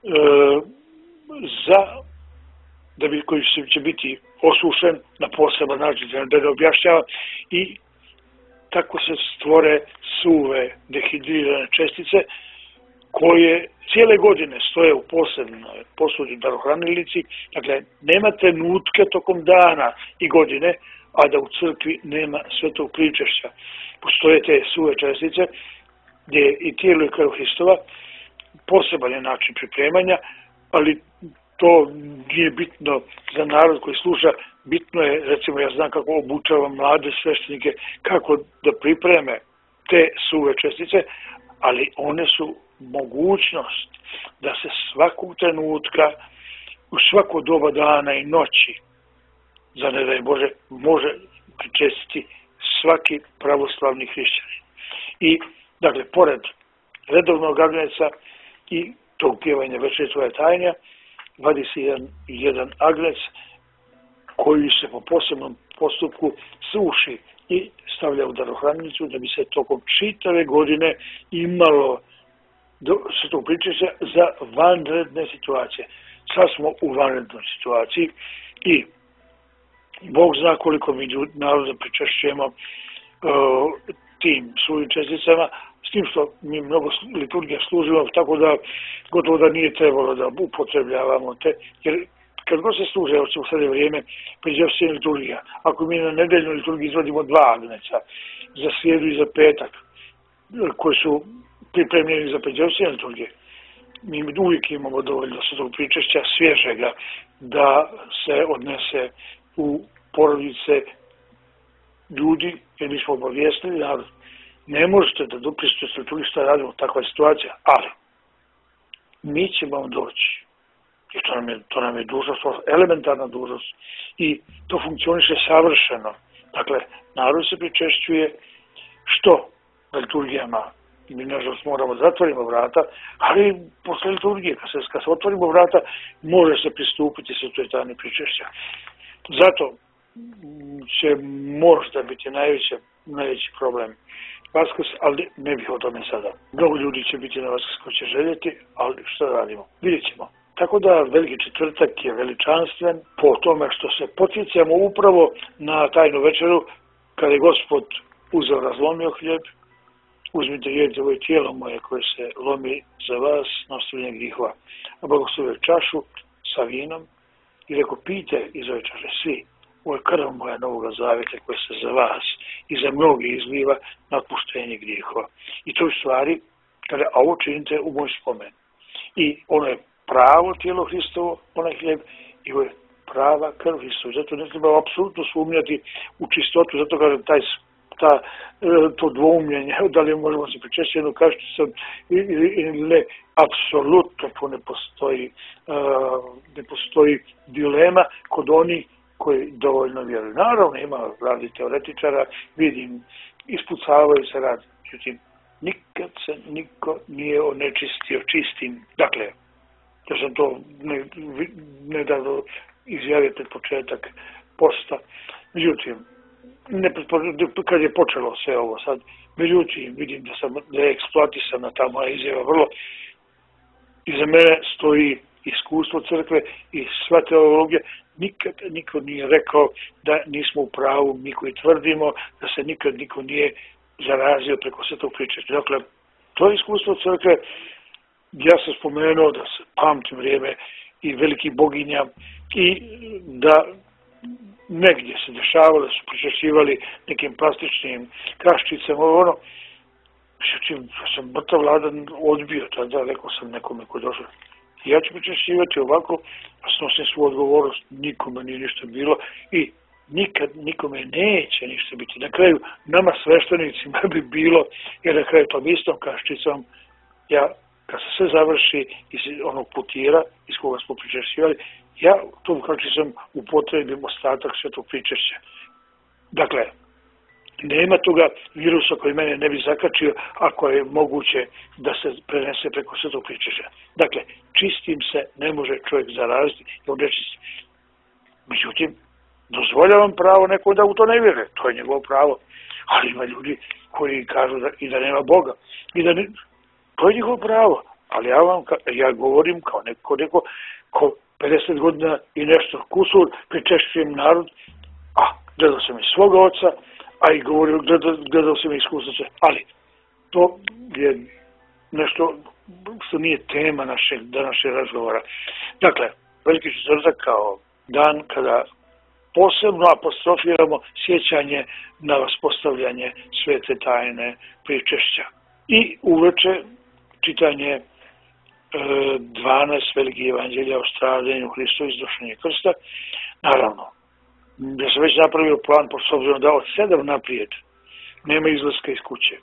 za, da bi, koji će biti osušen na poseban način, da ga objašnjava, i tako se stvore suve dehidrirane čestice koje cijele godine stoje u posebnoj posudi darohranilici. Dakle, nema trenutka tokom dana i godine, a da u crkvi nema svetog pričešća. Postoje te suve čestice gdje i tijelo i krv Hristova, poseban je način pripremanja, ali to nije bitno za narod koji sluša. Bitno je, recimo, ja znam kako obučavam mlade sveštenike, kako da pripreme te suve čestice, ali one su mogućnost da se svakog trenutka, u svako doba dana i noći, za ne daj Bože, može pričestiti svaki pravoslavni hrišćanin. I, dakle, pored redovnog agneca i tog pjevanja večer tvoje tajnja, vadi se jedan, jedan agnec koji se po posebnom postupku suši i stavlja u darohranilicu da bi se tokom čitave godine imalo se to pričešća za vanredne situacije. Sad smo u vanrednoj situaciji i Bog zna koliko mi naroda pričešćujemo uh, tim svojim česticama, s tim što mi mnogo liturgija služimo, tako da gotovo da nije trebalo da upotrebljavamo te, jer kad god se služe, evo ćemo sad je vrijeme, pređevstvena liturgija, ako mi na nedeljnoj liturgiji izvodimo dva agneca, za srijedu i za petak, koji su pripremljeni za pređevstvene liturgije, mi uvijek imamo dovoljno svetog pričešća svježega da se odnese u porodice ljudi, jer mi smo obavijestili narod. Ne možete da dopristujete liturgiju šta radimo, takva je situacija, ali mi ćemo vam doći. I to nam je, to nam je dužnost, elementarna dužnost. I to funkcioniše savršeno. Dakle, narod se pričešćuje što na liturgijama. Mi, nažalost, moramo da zatvorimo vrata, ali posle liturgije, kad se, kad se otvorimo vrata, može se pristupiti svetoj tajni pričešća. Zato će možda biti najveći, najveći problem Vaskrs, ali ne bih o tome sada. Mnogo ljudi će biti na Vaskrs ko će željeti, ali što radimo? Vidjet ćemo. Tako da Veliki četvrtak je veličanstven po tome što se podsjećamo upravo na tajnu večeru kada je Gospod uzeo, razlomio hljeb, uzmite jedite ovo tijelo moje koje se lomi za vas na ostavljanje grihova, a blagoslovio čašu sa vinom i rekao pijte iz ove čaše svi, ovo je krv moja novoga zavjeta koja se za vas i za mnogi izliva na otpuštenje grihova. I to u stvari Kaže, a ovo činite u moj spomen. I ono je pravo tijelo Hristovo, onaj hljeb, i ovo je prava krv Hristova. Zato ne treba apsolutno sumnjati u čistotu, zato kažem, taj, ta, to dvoumljenje, da li možemo se pričešći jednu kašticom ili ne, apsolutno to ne postoji, ne postoji dilema kod onih koji dovoljno vjeruju. Naravno, ima radi teoretičara, vidim, ispucavaju se rad, međutim, nikad se niko nije onečistio čistim. Dakle, ja sam to nedavno izjavio pred početak posta, međutim, ne kad je počelo sve ovo sad, međutim, vidim da, sam, da je eksploatisana ta moja izjava vrlo, iza mene stoji iskustvo crkve i sva teologija. Nikad niko nije rekao da nismo u pravu, mi koji tvrdimo da se nikad niko nije zarazio preko svetog pričešća. Dakle, to je iskustvo crkve. Ja sam spomenuo da se pamtim vrijeme i velikih boginja i da negdje se dešavalo da su pričešćivali nekim plastičnim kaščicama, ono, čim sam mrtav vladan odbio, tada rekao sam nekome ko došao. Ja ću pričešćivati ovako, a snosim svu odgovornost, nikome nije ništa bilo i nikad nikome neće ništa biti. Na kraju, nama sveštenicima bi bilo, jer na kraju tom istom kaščicom, ja, kad se sve završi iz onog putira iz koga smo pričešćivali, ja tom kaščicom upotrebim ostatak svetog pričešća. Dakle, nema toga virusa koji mene ne bi zakačio ako je moguće da se prenese preko svetog pričešća. Dakle, čistim se ne može čovjek zaraziti i onečisti. Međutim, dozvoljavam pravo neko da u to ne vjeruje. To je njegovo pravo. Ali ima ljudi koji kažu da, i da nema Boga. I da ne, to je njegovo pravo. Ali ja vam, ja govorim kao neko, neko ko pedeset godina i nešto kusur pričešćujem narod, a gledao sam i svoga oca, a i govorio, gledao, gledao sam i iskusaca. Ali to je nešto što nije tema našeg današnjeg razgovora. Dakle, veliki četvrtak kao dan kada posebno apostrofiramo sjećanje na vaspostavljanje svete tajne pričešća. I uveče čitanje dvanaest velikih evanđelja o stradanju Hrista i iznošenju krsta. Naravno, ja sam već napravio plan, po s obzirom da od sedam naprijed nema izlaska iz kuće.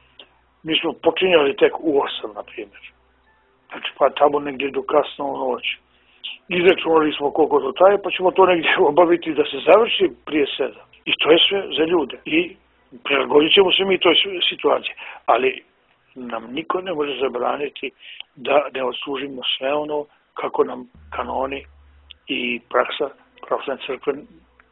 Mi smo počinjali tek u osam, na primjer. Znači, pa tamo negdje do kasno u noć. Izračunali smo koliko to traje, pa ćemo to negdje obaviti da se završi prije sedam. I to je sve za ljude. I prilagodit ćemo se mi toj situaciji. Ali nam niko ne može zabraniti da ne odslužimo sve ono kako nam kanoni i praksa pravoslavne crkve e,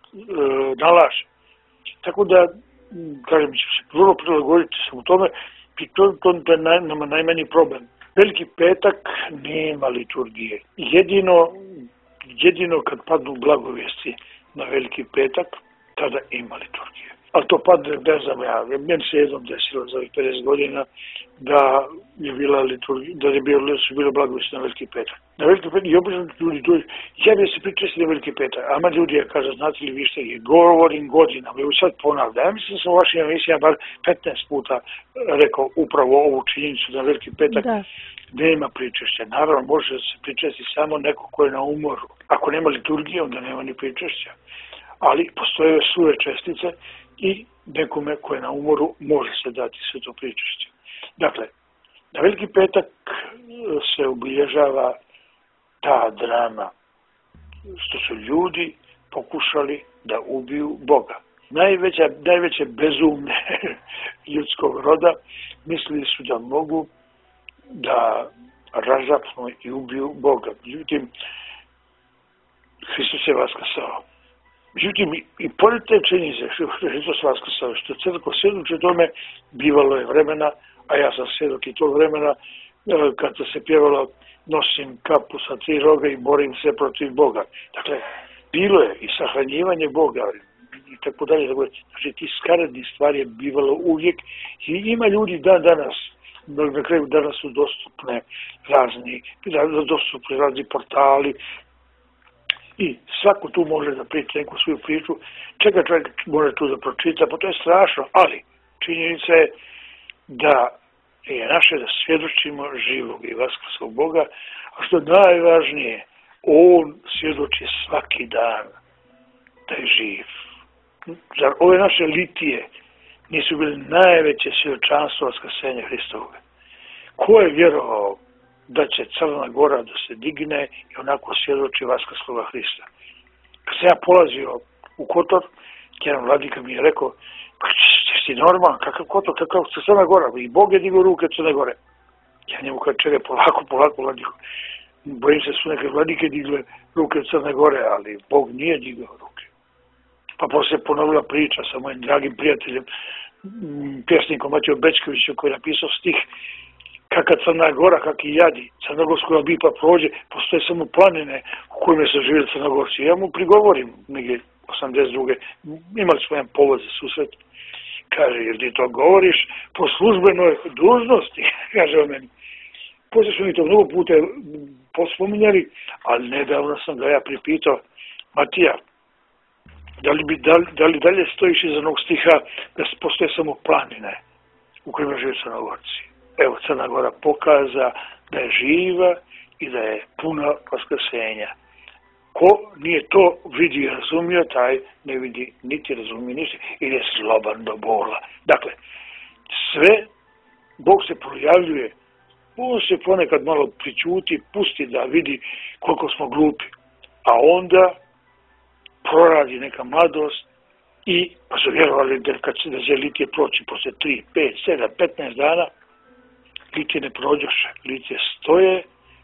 nalaže. Tako da, kažem, ćemo se vrlo prilagoditi se u tome i to, to je naj, nama najmanji problem. Veliki petak nema liturgije. Jedino, jedino kad padnu blagovijesti na veliki petak, tada ima liturgije. Ali to padne, ne znam ja, meni se jednom desilo za ovih pedeset godina da je bila liturgija, da je bilo, su bilo blagovijesti na veliki petak. Na veliki petak i obično ljudi dođu, ja bi se pričesti na veliki petak, ama ljudi je kaže, znate li vi šta je, govorim godinama, evo sad ponavljam, ja mislim da sam u vašim emisijama bar petnaest puta rekao upravo ovu činjenicu da na veliki petak da. Nema pričešća. Naravno, može da se pričesti samo neko ko je na umoru. Ako nema liturgije, onda nema ni pričešća. Ali postoje suve čestice i nekome ko je na umoru može se dati sve to pričešće. Dakle, na veliki petak se obilježava ta drama što su ljudi pokušali da ubiju Boga. Najveća, najveće bezumne ljudskog roda mislili su da mogu da razapnu i ubiju Boga. Međutim, Hristos je vaskrsao. Međutim, i, i pored te činjenice što je Hristos vaskrsao, što crkva svjedoči tome, bivalo je vremena, a ja sam svjedok i tog vremena, kada se pjevalo nosim kapu sa tri roga i borim se protiv Boga. Dakle, bilo je i sahranjivanje Boga i tako dalje. Znači, ti skaredni stvari je bivalo uvijek i ima ljudi dan danas, na kraju danas su dostupne razni, dostupne razni portali i svako tu može da priča neku svoju priču, čega čovjek može tu da pročita, pa to je strašno, ali činjenica je da je naše da svjedočimo živog i vaskrslog Boga, a što najvažnije, on svjedoči svaki dan da je živ. Zar ove naše litije nisu bili najveće svjedočanstvo vaskrsenja Hristovoga? Ko je vjerovao da će Crna Gora da se digne i onako svjedoči vaskrsloga Hrista? Kad sam ja polazio u Kotor, jedan vladika mi je rekao, pa ti normalan, kakav Kotor, kakav se Crna Gora, i Bog je digao ruke Crne Gore. Ja njemu kad čega polako, polako vladiko. Bojim se su neke vladike digle ruke Crne Gore, ali Bog nije digao ruke. Pa poslije ponovila priča sa mojim dragim prijateljem, pjesnikom Matijom Bečkovićem, koji je napisao stih kaka Crna Gora, kaki jadi, crnogorskoga bipa prođe, postoje samo planine u kojima se živjeli Crnogorci. Ja mu prigovorim, negdje osamdeset druge imali smo jedan povod za susret. Kaže, jer ti to govoriš po službenoj dužnosti, kaže on meni. Poslije smo mi to mnogo puta pospominjali, ali nedavno sam ga ja pripitao, Matija, da li, bi, da, li, da li dalje stojiš iza onog stiha da postoje samo planine u kojima žive Crnogorci? Evo, Crna Gora pokaza da je živa i da je puna vaskrsenja. Ko nije to vidi i razumio, taj ne vidi niti razumije ništa ili je sloban do bola. Dakle, sve, Bog se projavljuje, on se ponekad malo pričuti, pusti da vidi koliko smo glupi, a onda proradi neka mladost i pa su vjerovali da kad se da će litije proći posle tri, pet, sedam, petnaest dana, litije ne prođoše, litije stoje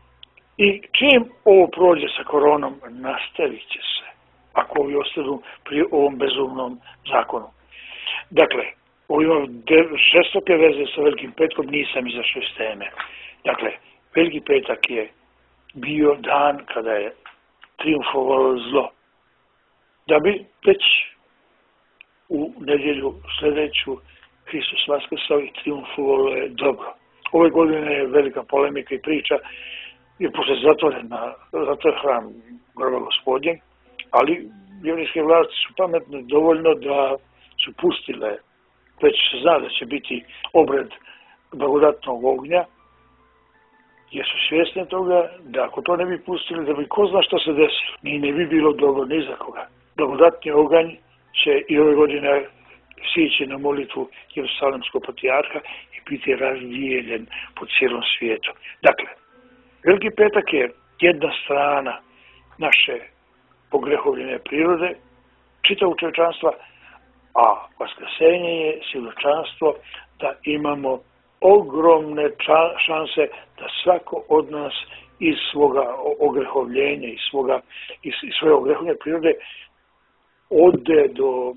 i čim ovo prođe sa koronom, nastavit će se, ako ovi ostanu pri ovom bezumnom zakonu. Dakle, ovo ima žestoke veze sa Velikim petkom, nisam izašao iz teme. Dakle, Veliki petak je bio dan kada je triumfovalo zlo. Da bi već u nedjelju sljedeću Hristos vaskrsao i triumfovalo je dobro. Ove godine je velika polemika i priča, jer pošto je zatvoren, na, zatvoren hram groba Gospodnjeg, ali jevrijske vlasti su pametne dovoljno da su pustile, već se zna da će biti obred blagodatnog ognja, jer su svjesni toga da ako to ne bi pustili, da bi ko zna što se desilo, ni ne bi bilo dobro ni za koga. Blagodatni oganj će i ove godine sići na molitvu Jerusalemskog patrijarha i biti razdijeljen po cijelom svijetu. Dakle, Veliki petak je jedna strana naše pogrehovljene prirode, čitavog čovječanstva, a vaskrsenje je svjedočanstvo da imamo ogromne šanse da svako od nas iz svoga ogrehovljenja, iz, svoga, iz svoje ogrehovljene prirode ode do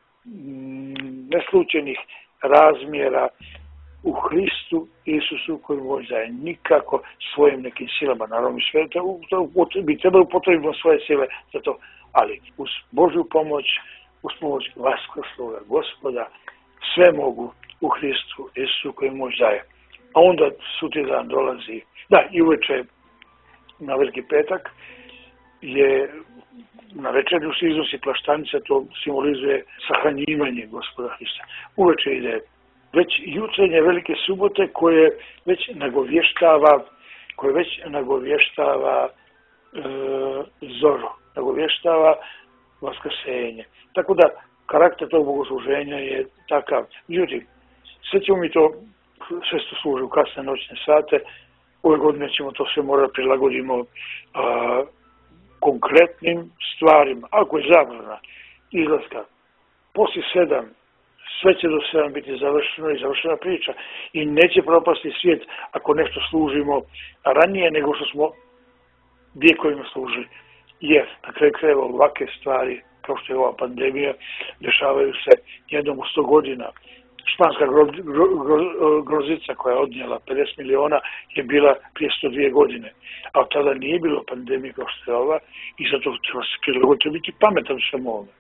neslučajnih razmjera u Hristu Isusu koji možda je nikako svojim nekim silama, naravno mi sve bi trebalo upotrebiti svoje sile za to, ali uz Božju pomoć, uz pomoć vaskrsloga Gospoda, sve mogu u Hristu Isusu koji moć daje. A onda sutra dan dolazi, da, i uveče na Veliki petak je na večernju se iznosi plaštanica, to simbolizuje sahranjivanje Gospoda Hrista. Uveče ide već jutrenje Velike subote koje već nagovještava, koje već nagovještava e, zoru, nagovještava vaskrsenje. Tako da karakter tog bogosluženja je takav. Međutim, sve ćemo mi to, sve što služi u kasne noćne sate, ove godine ćemo to sve morati prilagodimo a, konkretnim stvarima. Ako je zabrana izlaska poslije sedam, sve će do sedam biti završeno i završena priča i neće propasti svijet ako nešto služimo ranije nego što smo vijekovima služili. Jer na kraju krajeva ovakve stvari, kao što je ova pandemija, dešavaju se jednom u sto godina. Španska gro, gro, gro, grozica koja je odnijela pedeset miliona je bila prije sto dvije godine. A od tada nije bilo pandemije kao što je ova i zato treba se prilagoditi, biti pametan u svemu ovome.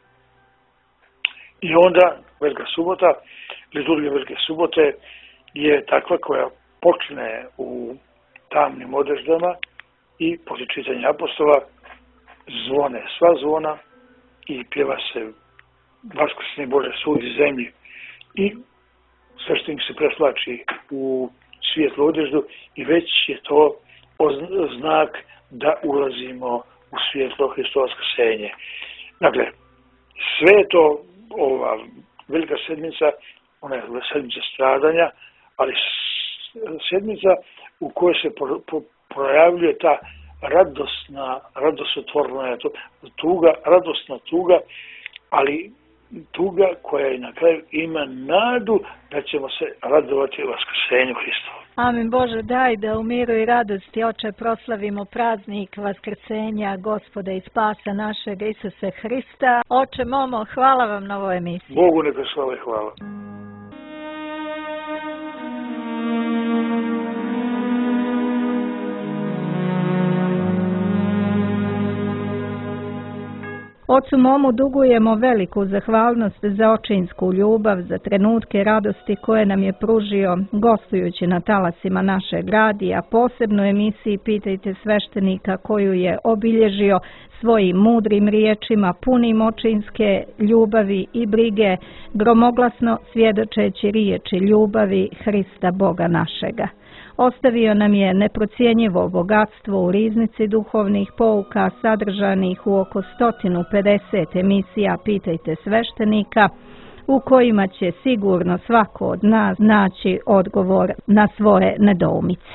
I onda Velika subota, liturgija Velike subote je takva koja počne u tamnim odeždama i poslije čitanja apostola zvone sva zvona i pjeva se Vaskrsni Bože sudi zemlji i sveštenik se preslači u svijetlu odježdu i već je to znak da ulazimo u svijetlo Hristovo vaskrsenje. Dakle, sve je to ova velika sedmica, ona je sedmica stradanja, ali sedmica u kojoj se projavljuje ta radosna, radosotvorna tuga, radosna tuga, ali tuga koja je na kraju ima nadu da ćemo se radovati vaskrsenju Hristovu. Amin. Bože, daj da u miru i radosti, Oče, proslavimo praznik vaskrsenja Gospoda i spasa našeg Isusa Hrista. Oče Momo, hvala vam na ovoj emisiji. Bogu neka slava i hvala. Ocu Momu dugujemo veliku zahvalnost za očinsku ljubav, za trenutke radosti koje nam je pružio gostujući na talasima našeg radija, posebno emisiji Pitajte sveštenika koju je obilježio svojim mudrim riječima, punim očinske ljubavi i brige, gromoglasno svjedočeći riječi ljubavi Hrista Boga našega. Ostavio nam je neprocjenjivo bogatstvo u riznici duhovnih pouka sadržanih u oko sto pedeset emisija Pitajte sveštenika, u kojima će sigurno svako od nas naći odgovor na svoje nedoumice.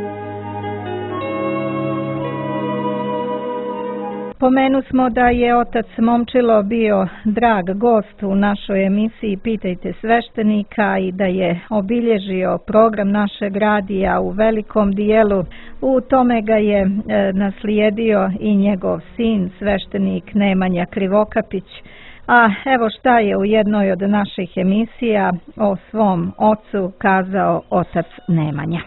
Pomenu smo da je otac Momčilo bio drag gost u našoj emisiji Pitajte sveštenika i da je obilježio program našeg radija u velikom dijelu. U tome ga je e, naslijedio i njegov sin, sveštenik Nemanja Krivokapić. A evo šta je u jednoj od naših emisija o svom ocu kazao otac Nemanja.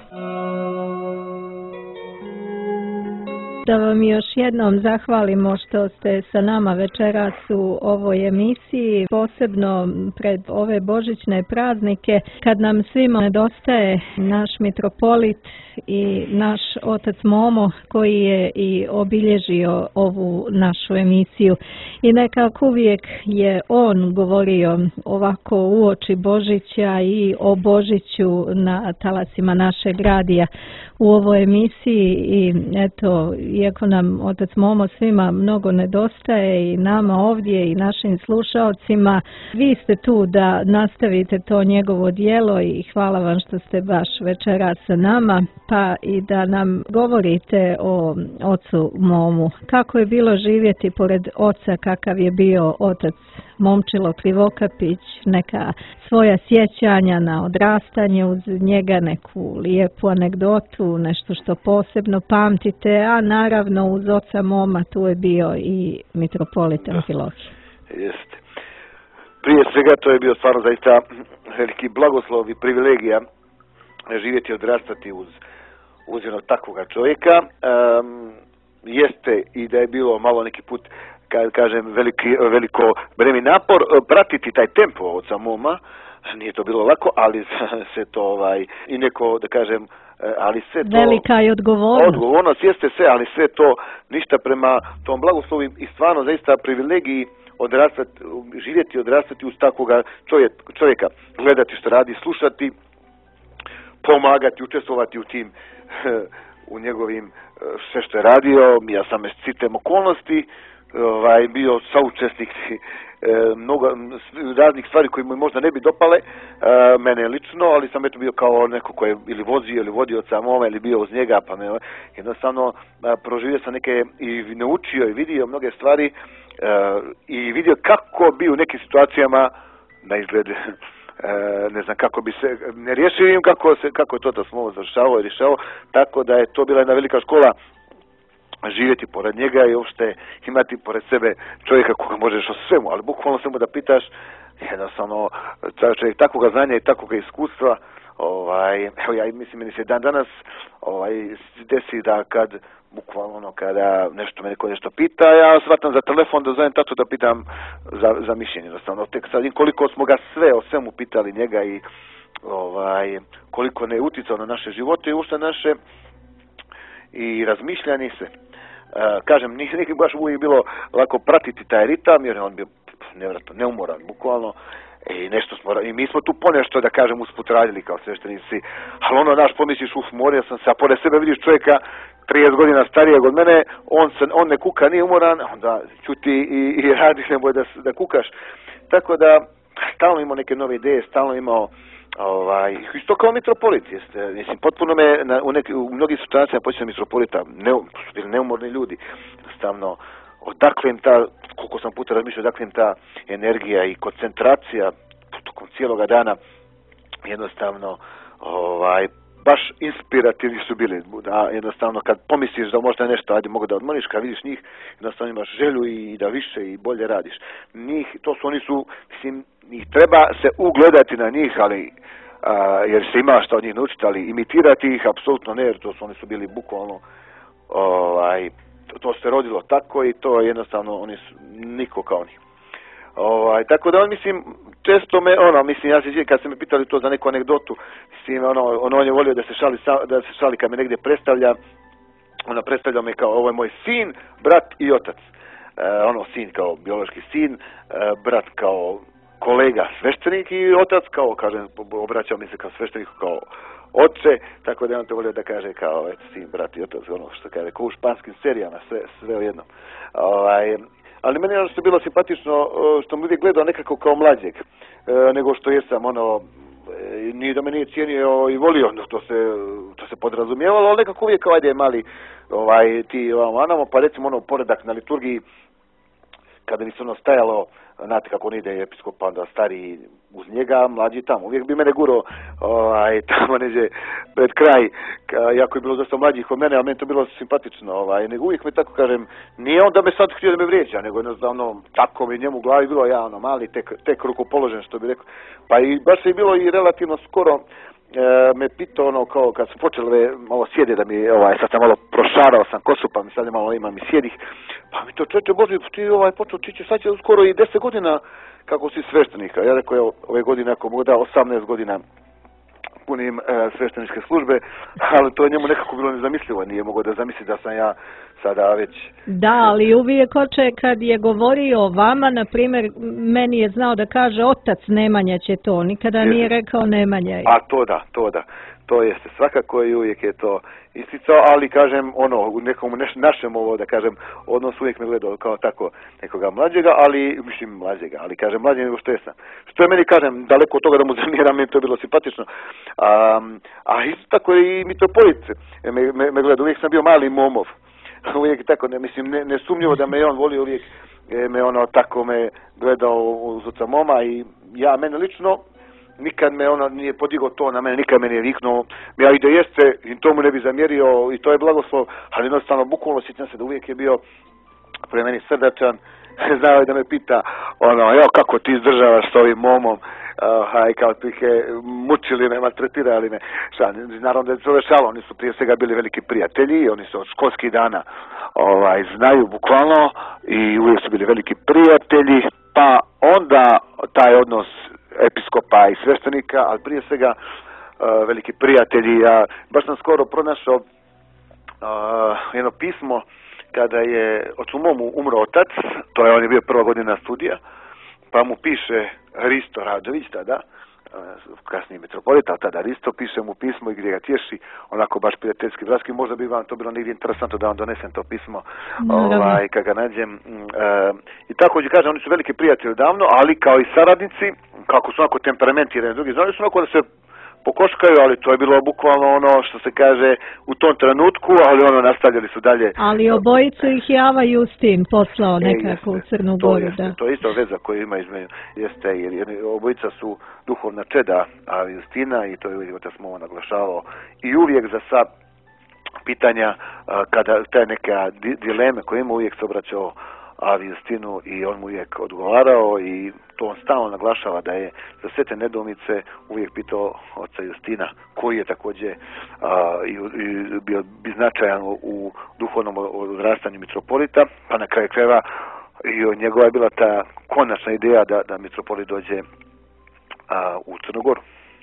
Da vam još jednom zahvalimo što ste sa nama večeras u ovoj emisiji, posebno pred ove božićne praznike, kad nam svima nedostaje naš mitropolit i naš otac Momo koji je i obilježio ovu našu emisiju. I nekako uvijek je on govorio ovako uoči Božića i o Božiću na talasima našeg radija u ovoj emisiji i eto, iako nam otac Momo svima mnogo nedostaje i nama ovdje i našim slušaocima, vi ste tu da nastavite to njegovo djelo i hvala vam što ste baš večeras sa nama, pa i da nam govorite o ocu Momu. Kako je bilo živjeti pored oca kakav je bio otac Momčilo Krivokapić, neka svoja sjećanja na odrastanje uz njega, neku lijepu anegdotu, nešto što posebno pamtite, a naravno uz oca Moma tu je bio i mitropolit Amfilohije. Jeste. Prije svega to je bio stvarno zaista veliki blagoslov i privilegija živjeti i odrastati uz, uz jednog takvoga čovjeka. Um, jeste i da je bilo malo neki put, kad kažem, veliki, veliko breme napor pratiti taj tempo oca Moma. Nije to bilo lako, ali se to ovaj i neko, da kažem, ali sve to... Velika je odgovornost. Odgovornost jeste sve, ali sve to ništa prema tom blagoslovu i stvarno zaista privilegiji odrastati, živjeti i odrastati uz takvoga čovjeka. Gledati što radi, slušati, pomagati, učestvovati u tim, u njegovim, sve što je radio. Ja sam citem okolnosti, ovaj, bio saučesnik e, mnogo raznih stvari koje mu možda ne bi dopale, e, mene lično, ali sam eto bio kao neko koji je ili vozio ili vodio od samoma ili bio uz njega, pa ne, jednostavno a, proživio sam neke i naučio i vidio mnoge stvari e, i vidio kako bi u nekim situacijama na izgled e, ne znam kako bi se ne riješio, kako, se, kako je to da smo završavao i rješavao, tako da je to bila jedna velika škola živjeti pored njega i uopšte imati pored sebe čovjeka koga možeš o svemu, ali bukvalno samo da pitaš, jednostavno čovjek takvoga znanja i takvoga iskustva, ovaj, evo ja mislim, meni se dan danas ovaj, desi da kad, bukvalno ono, kada nešto me neko nešto pita, ja shvatam za telefon da zovem tatu da pitam za, za mišljenje, jednostavno, tek sad koliko smo ga sve o svemu pitali njega i ovaj, koliko ne uticao na naše živote i uopšte naše i razmišljanje se. Uh, kažem, nije neki baš uvijek bilo lako pratiti taj ritam, jer on bio nevjerojatno neumoran, bukvalno. I nešto smo, i mi smo tu ponešto, da kažem, usput radili kao sveštenici, ali ono, naš, pomisliš, uf, morio sam se, a pored sebe vidiš čovjeka trideset godina starijeg od mene, on, se, on ne kuka, nije umoran, onda ćuti i, i radiš, ne boje da, da kukaš. Tako da, stalno imao neke nove ideje, stalno imao, ovaj, isto kao mitropolit, jeste, mislim, potpuno me, na, u, neki, u mnogih situacijama počeo mitropolita, ne, su bili neumorni ljudi, jednostavno, odakle im ta, koliko sam puta razmišljao, odakle im ta energija i koncentracija tokom cijeloga dana, jednostavno, ovaj, baš inspirativni su bili, da jednostavno kad pomisliš da možda nešto, ajde mogu da odmoriš, kad vidiš njih, jednostavno imaš želju i da više i bolje radiš. Njih, to su, oni su, mislim, njih treba se ugledati na njih, ali, a, jer se ima šta od njih naučiti, ali imitirati ih, apsolutno ne, jer to su, oni su bili bukvalno, ovaj, to, to se rodilo tako i to jednostavno, oni su niko kao njih. Ovaj, tako da on, mislim, često me, ono, mislim, ja se kad su me pitali to za neku anegdotu, mislim, ono, ono, on je volio da se šali, da se šali kad me negdje predstavlja, ona predstavlja me kao, ovo je moj sin, brat i otac. E, ono, sin kao biološki sin, e, brat kao kolega sveštenik i otac kao, kažem, obraćao mi se kao sveštenik, kao oče, tako da je on to volio da kaže kao, eto, sin, brat i otac, ono što kaže, kao u španskim serijama, sve, sve o jednom. Ovaj, ali meni je ono što je bilo simpatično, što me uvijek gledao nekako kao mlađeg, nego što jesam, ono, ni da me nije cijenio i volio, to se, to se podrazumijevalo, ali nekako uvijek kao, ajde, mali, ovaj, ti, ovamo, pa recimo, ono, poredak na liturgiji, kada bi se ono stajalo, znate kako on ide episkop, pa onda stari uz njega, mlađi tamo. Uvijek bi mene guro ovaj, tamo neđe pred kraj, jako je bilo dosta mlađih od mene, a meni to bilo simpatično. Ovaj, nego uvijek me tako kažem, nije on da me sad htio da me vrijeđa, nego jednostavno tako mi njemu u glavi bilo, ja ono mali, tek, tek rukopoložen, što bi rekao. Pa i baš je bilo i relativno skoro, E, me pitao ono kao kad su počeli malo sjede da mi, ovaj, sad sam malo prošarao sam kosu pa mi sad malo imam i sjedih, pa mi to čovječe Bože, ti ovaj počeo čiće, sad će skoro i deset godina kako si sveštenika. Ja rekao, evo, ove godine ako mogu da osamnaest godina punim e, svešteničke službe, ali to je njemu nekako bilo nezamislivo, nije mogao da zamisli da sam ja sada već... Da, ali uvijek oče kad je govorio o vama, na primjer, meni je znao da kaže otac Nemanja će to, nikada je. Nije rekao Nemanja. A to da, to da, to jeste, svakako i uvijek je to isticao, ali kažem, ono, u nekom neš, našem ovo, da kažem, odnos uvijek me gledao kao tako nekoga mlađega, ali, mislim, mlađega, ali kažem, mlađeg nego što jesam. Što je meni, kažem, daleko od toga da mu zamiram, meni to je bilo simpatično. A, a isto tako i mitropolit me, me, me gleda, uvijek sam bio mali momov. Uvijek tako, ne, mislim, ne, ne sumnjivo da me on volio, uvijek me ono tako me gledao uz oca moma i ja, mene lično, nikad me ono nije podigao to na mene, nikad me nije viknuo, ja i da jeste, i to mu ne bi zamjerio, i to je blagoslov, ali jednostavno, bukvalno sjećam se da uvijek je bio pre meni srdačan, znao je da me pita, ono, evo kako ti izdržavaš s ovim momom, uh, i kao ti ih je mučili me, maltretirali me, šta, naravno da je zove šalo, oni su prije svega bili veliki prijatelji, oni su od školskih dana, ovaj, znaju bukvalno, i uvijek su bili veliki prijatelji, pa onda taj odnos episkopa i sveštenika, ali prije svega uh, veliki prijatelji. Ja baš sam skoro pronašao uh, jedno pismo kada je ocu momu umro otac, to je on je bio prva godina studija, pa mu piše Risto Radović tada, uh, kasniji metropolit, ali tada Risto, piše mu pismo i gdje ga tješi, onako baš prijateljski, bratski, možda bi vam to bilo negdje interesantno da vam donesem to pismo, ovaj, kad ga nađem. Uh, I tako ću kažem, oni su veliki prijatelji davno, ali kao i saradnici, kako su onako temperamentirani drugi, znali su onako da se pokoškaju, ali to je bilo bukvalno ono što se kaže u tom trenutku, ali ono nastavljali su dalje. Ali obojicu ih Java Justin poslao nekako e, u Crnu Goru, jeste, da. To je isto veza koju ima između, jeste, jer, jer obojica su duhovna čeda a Justina i to je uvijek otac Momo naglašavao i uvijek za sva pitanja, a, kada te neka di, dileme koje ima, uvijek se obraćao Avi Justinu i on mu uvijek odgovarao i to on stalno naglašava da je za sve te nedoumice uvijek pitao oca Justina, koji je također a, i, i bio bi značajan u duhovnom odrastanju mitropolita, pa na kraju krajeva i njegova je bila ta konačna ideja da, da mitropolit dođe a, u Crnu Goru.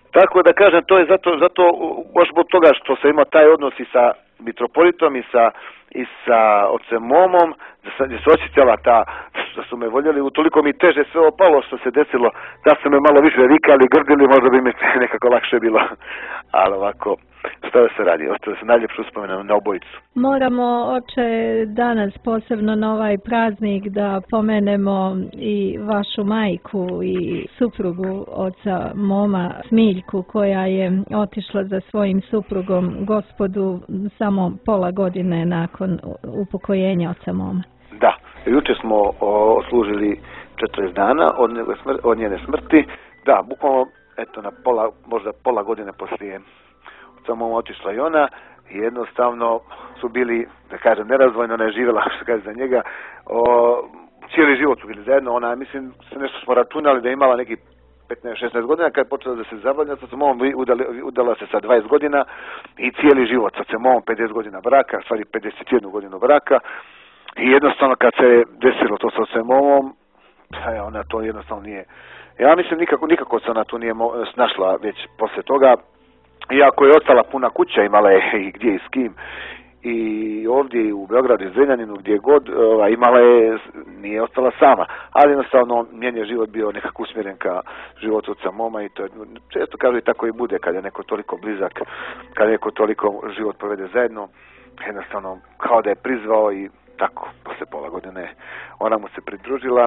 Tako da kažem, to je zato, zato baš zbog toga što se ima taj odnos i sa mitropolitom i sa, i sa ocem Momom, gdje se osjećala ta, da su me voljeli, utoliko mi teže sve opalo što se desilo, da su me malo više vikali, grdili, možda bi mi nekako lakše bilo, ali ovako, što da se radi, ostalo se najljepše uspomenu na obojicu. Moramo, oče, danas posebno na ovaj praznik da pomenemo i vašu majku i suprugu oca Moma, Smiljku, koja je otišla za svojim suprugom Gospodu samo pola godine nakon upokojenja oca Moma. Da, juče smo oslužili četrdeset dana od, njene smrti, od njene smrti. Da, bukvalno, eto, na pola, možda pola godine poslije oca Moma otišla i ona. I jednostavno su bili, da kažem, nerazvojno, ona je živjela, što kaže za njega, o, cijeli život su bili zajedno. Ona, mislim, se nešto smo računali da je imala neki petnaest šesnaest godina, kad je počela da se zabavlja sa Momom, udala, udala se sa dvadeset godina i cijeli život sa Momom, pedeset godina braka, stvari pedeset jednu godinu braka. I jednostavno kad se desilo to sa ocem Momom, ona to jednostavno nije, ja mislim nikako, nikako se ona tu nije snašla već poslije toga, iako je ostala puna kuća, imala je i gdje i s kim, i ovdje i u Beogradu i Zrenjaninu, gdje god, imala je, nije ostala sama, ali jednostavno njen je život bio nekako usmjeren ka životu oca Moma i to je, često kažu i tako i bude kad je neko toliko blizak, kad je neko toliko život provede zajedno, jednostavno kao da je prizvao i tako, posle pola godine ona mu se pridružila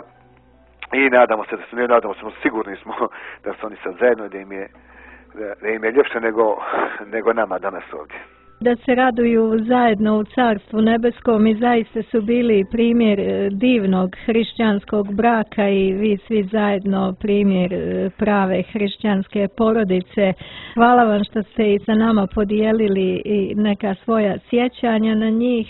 i nadamo se da su, ne nadamo se, sigurni smo da su oni sad zajedno i da im je, da im je ljepše nego, nego nama danas ovdje. Da se raduju zajedno u Carstvu nebeskom i zaista su bili primjer divnog hrišćanskog braka i vi svi zajedno primjer prave hrišćanske porodice. Hvala vam što ste i sa nama podijelili i neka svoja sjećanja na njih.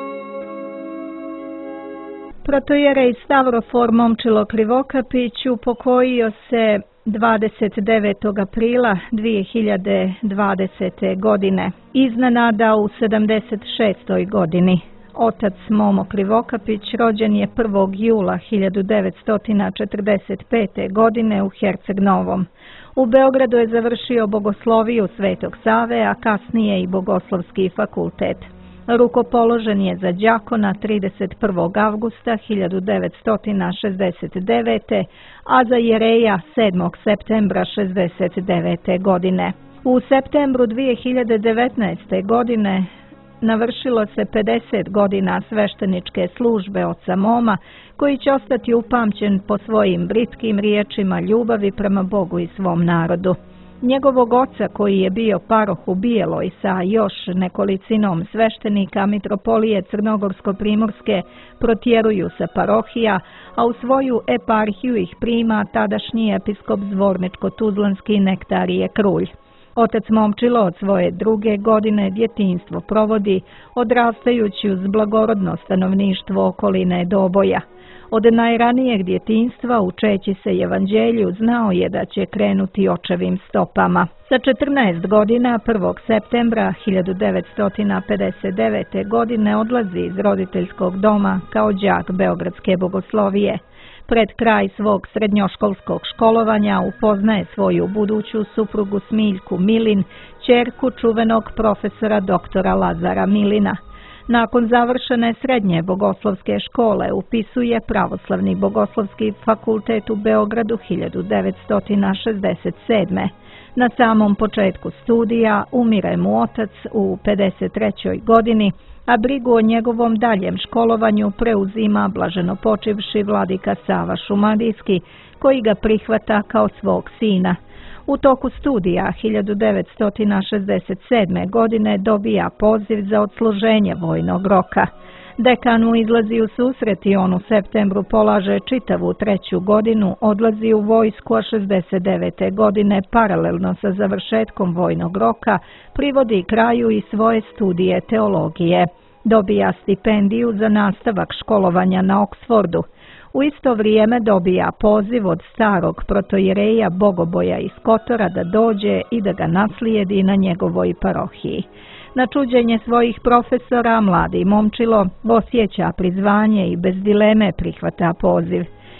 Protojerej Stavrofor Momčilo Krivokapić upokojio se dvadeset devetog aprila dvije hiljade dvadesete. godine. Iznenada u sedamdeset šestoj. godini. Otac Momo Krivokapić rođen je prvog jula hiljadu devetsto četrdeset pete. godine u Herceg Novom. U Beogradu je završio bogosloviju Svetog Save, a kasnije i bogoslovski fakultet. Rukopoložen je za đakona trideset prvog avgusta hiljadu devetsto šezdeset devete. a za jereja sedmog septembra šezdeset devete. godine. U septembru dvije hiljade devetnaeste. godine navršilo se pedeset godina svešteničke službe oca Moma, koji će ostati upamćen po svojim britkim riječima ljubavi prema Bogu i svom narodu. Njegovog oca, koji je bio paroh u Bijeloj sa još nekolicinom sveštenika mitropolije Crnogorsko-Primorske, protjeruju sa parohija, a u svoju eparhiju ih prima tadašnji episkop Zvorničko-Tuzlanski Nektarije Krulj. Otac Momčilo od svoje druge godine djetinjstvo provodi, odrastajući uz blagorodno stanovništvo okoline Doboja. Od najranijeg djetinjstva, učeći se evanđelju, znao je da će krenuti očevim stopama. Sa četrnaest godina, prvog septembra hiljadu devetsto pedeset devete. godine odlazi iz roditeljskog doma kao đak Beogradske bogoslovije. Pred kraj svog srednjoškolskog školovanja upoznaje svoju buduću suprugu Smiljku Milin, ćerku čuvenog profesora doktora Lazara Milina. Nakon završene srednje bogoslovske škole upisuje Pravoslavni bogoslovski fakultet u Beogradu hiljadu devetsto šezdeset sedme. Na samom početku studija umire mu otac u pedeset trećoj. godini, a brigu o njegovom daljem školovanju preuzima blaženopočivši vladika Sava Šumadijski, koji ga prihvata kao svog sina. U toku studija hiljadu devetsto šezdeset sedme. godine dobija poziv za odsluženje vojnog roka. Dekan mu izlazi u susret i on u septembru polaže čitavu treću godinu, odlazi u vojsku, a šezdeset devete. godine paralelno sa završetkom vojnog roka privodi kraju i svoje studije teologije. Dobija stipendiju za nastavak školovanja na Oksfordu. U isto vrijeme dobija poziv od starog protojereja Bogoboja iz Kotora da dođe i da ga naslijedi na njegovoj parohiji. Na čuđenje svojih profesora, mladi Momčilo osjeća prizvanje i bez dileme prihvata poziv.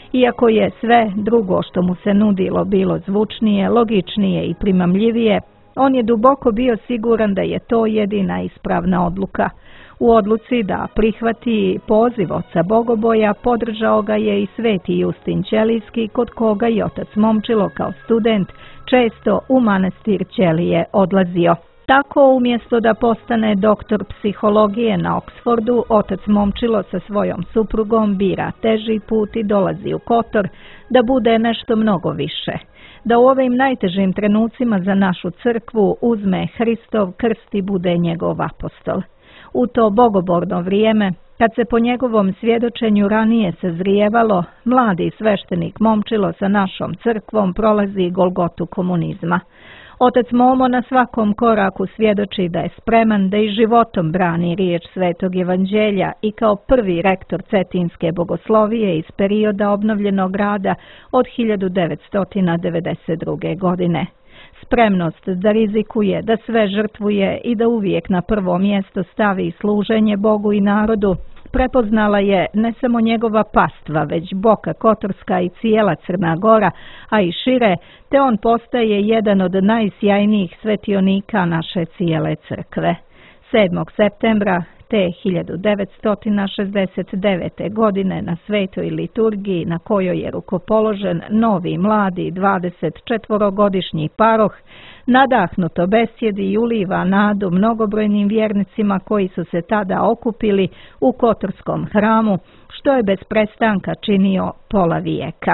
Iako je sve drugo što mu se nudilo bilo zvučnije, logičnije i primamljivije, on je duboko bio siguran da je to jedina ispravna odluka. U odluci da prihvati poziv oca Bogoboja podržao ga je i sveti Justin Ćelijski, kod koga je otac Momčilo kao student često u manastir Ćelije odlazio. Tako, umjesto da postane doktor psihologije na Oxfordu, otac Momčilo sa svojom suprugom bira teži put i dolazi u Kotor da bude nešto mnogo više. Da u ovim najtežim trenucima za našu crkvu uzme Hristov krst i bude njegov apostol. U to bogoborno vrijeme, kad se po njegovom svjedočenju ranije sazrijevalo, mladi sveštenik Momčilo sa našom crkvom prolazi golgotu komunizma. Otac Momo na svakom koraku svjedoči da je spreman da i životom brani riječ Svetog Evanđelja i kao prvi rektor Cetinske bogoslovije iz perioda obnovljenog rada od hiljadu devetsto devedeset druge. godine. Spremnost da rizikuje, da sve žrtvuje i da uvijek na prvo mjesto stavi služenje Bogu i narodu, prepoznala je ne samo njegova pastva, već Boka Kotorska i cijela Crna Gora, a i šire, te on postaje jedan od najsjajnijih svetionika naše cijele crkve. sedmog septembra te hiljadu devetsto šezdeset devete. godine na svetoj liturgiji na kojoj je rukopoložen novi mladi dvadesetčetvorogodišnji paroh, nadahnuto besjedi i uliva nadu mnogobrojnim vjernicima koji su se tada okupili u Kotorskom hramu, što je bez prestanka činio pola vijeka.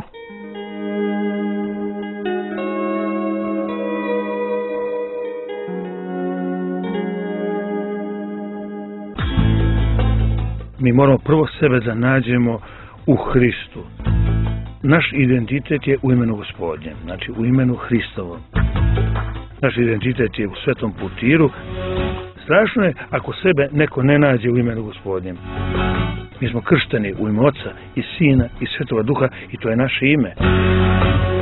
Mi moramo prvo sebe da nađemo u Hristu. Naš identitet je u imenu Gospodnjem, znači u imenu Hristovom. Naš identitet je u Svetom Putiru. Strašno je ako sebe neko ne nađe u imenu Gospodnjem. Mi smo kršteni u ime Oca i Sina i Svetoga Duha i to je naše ime.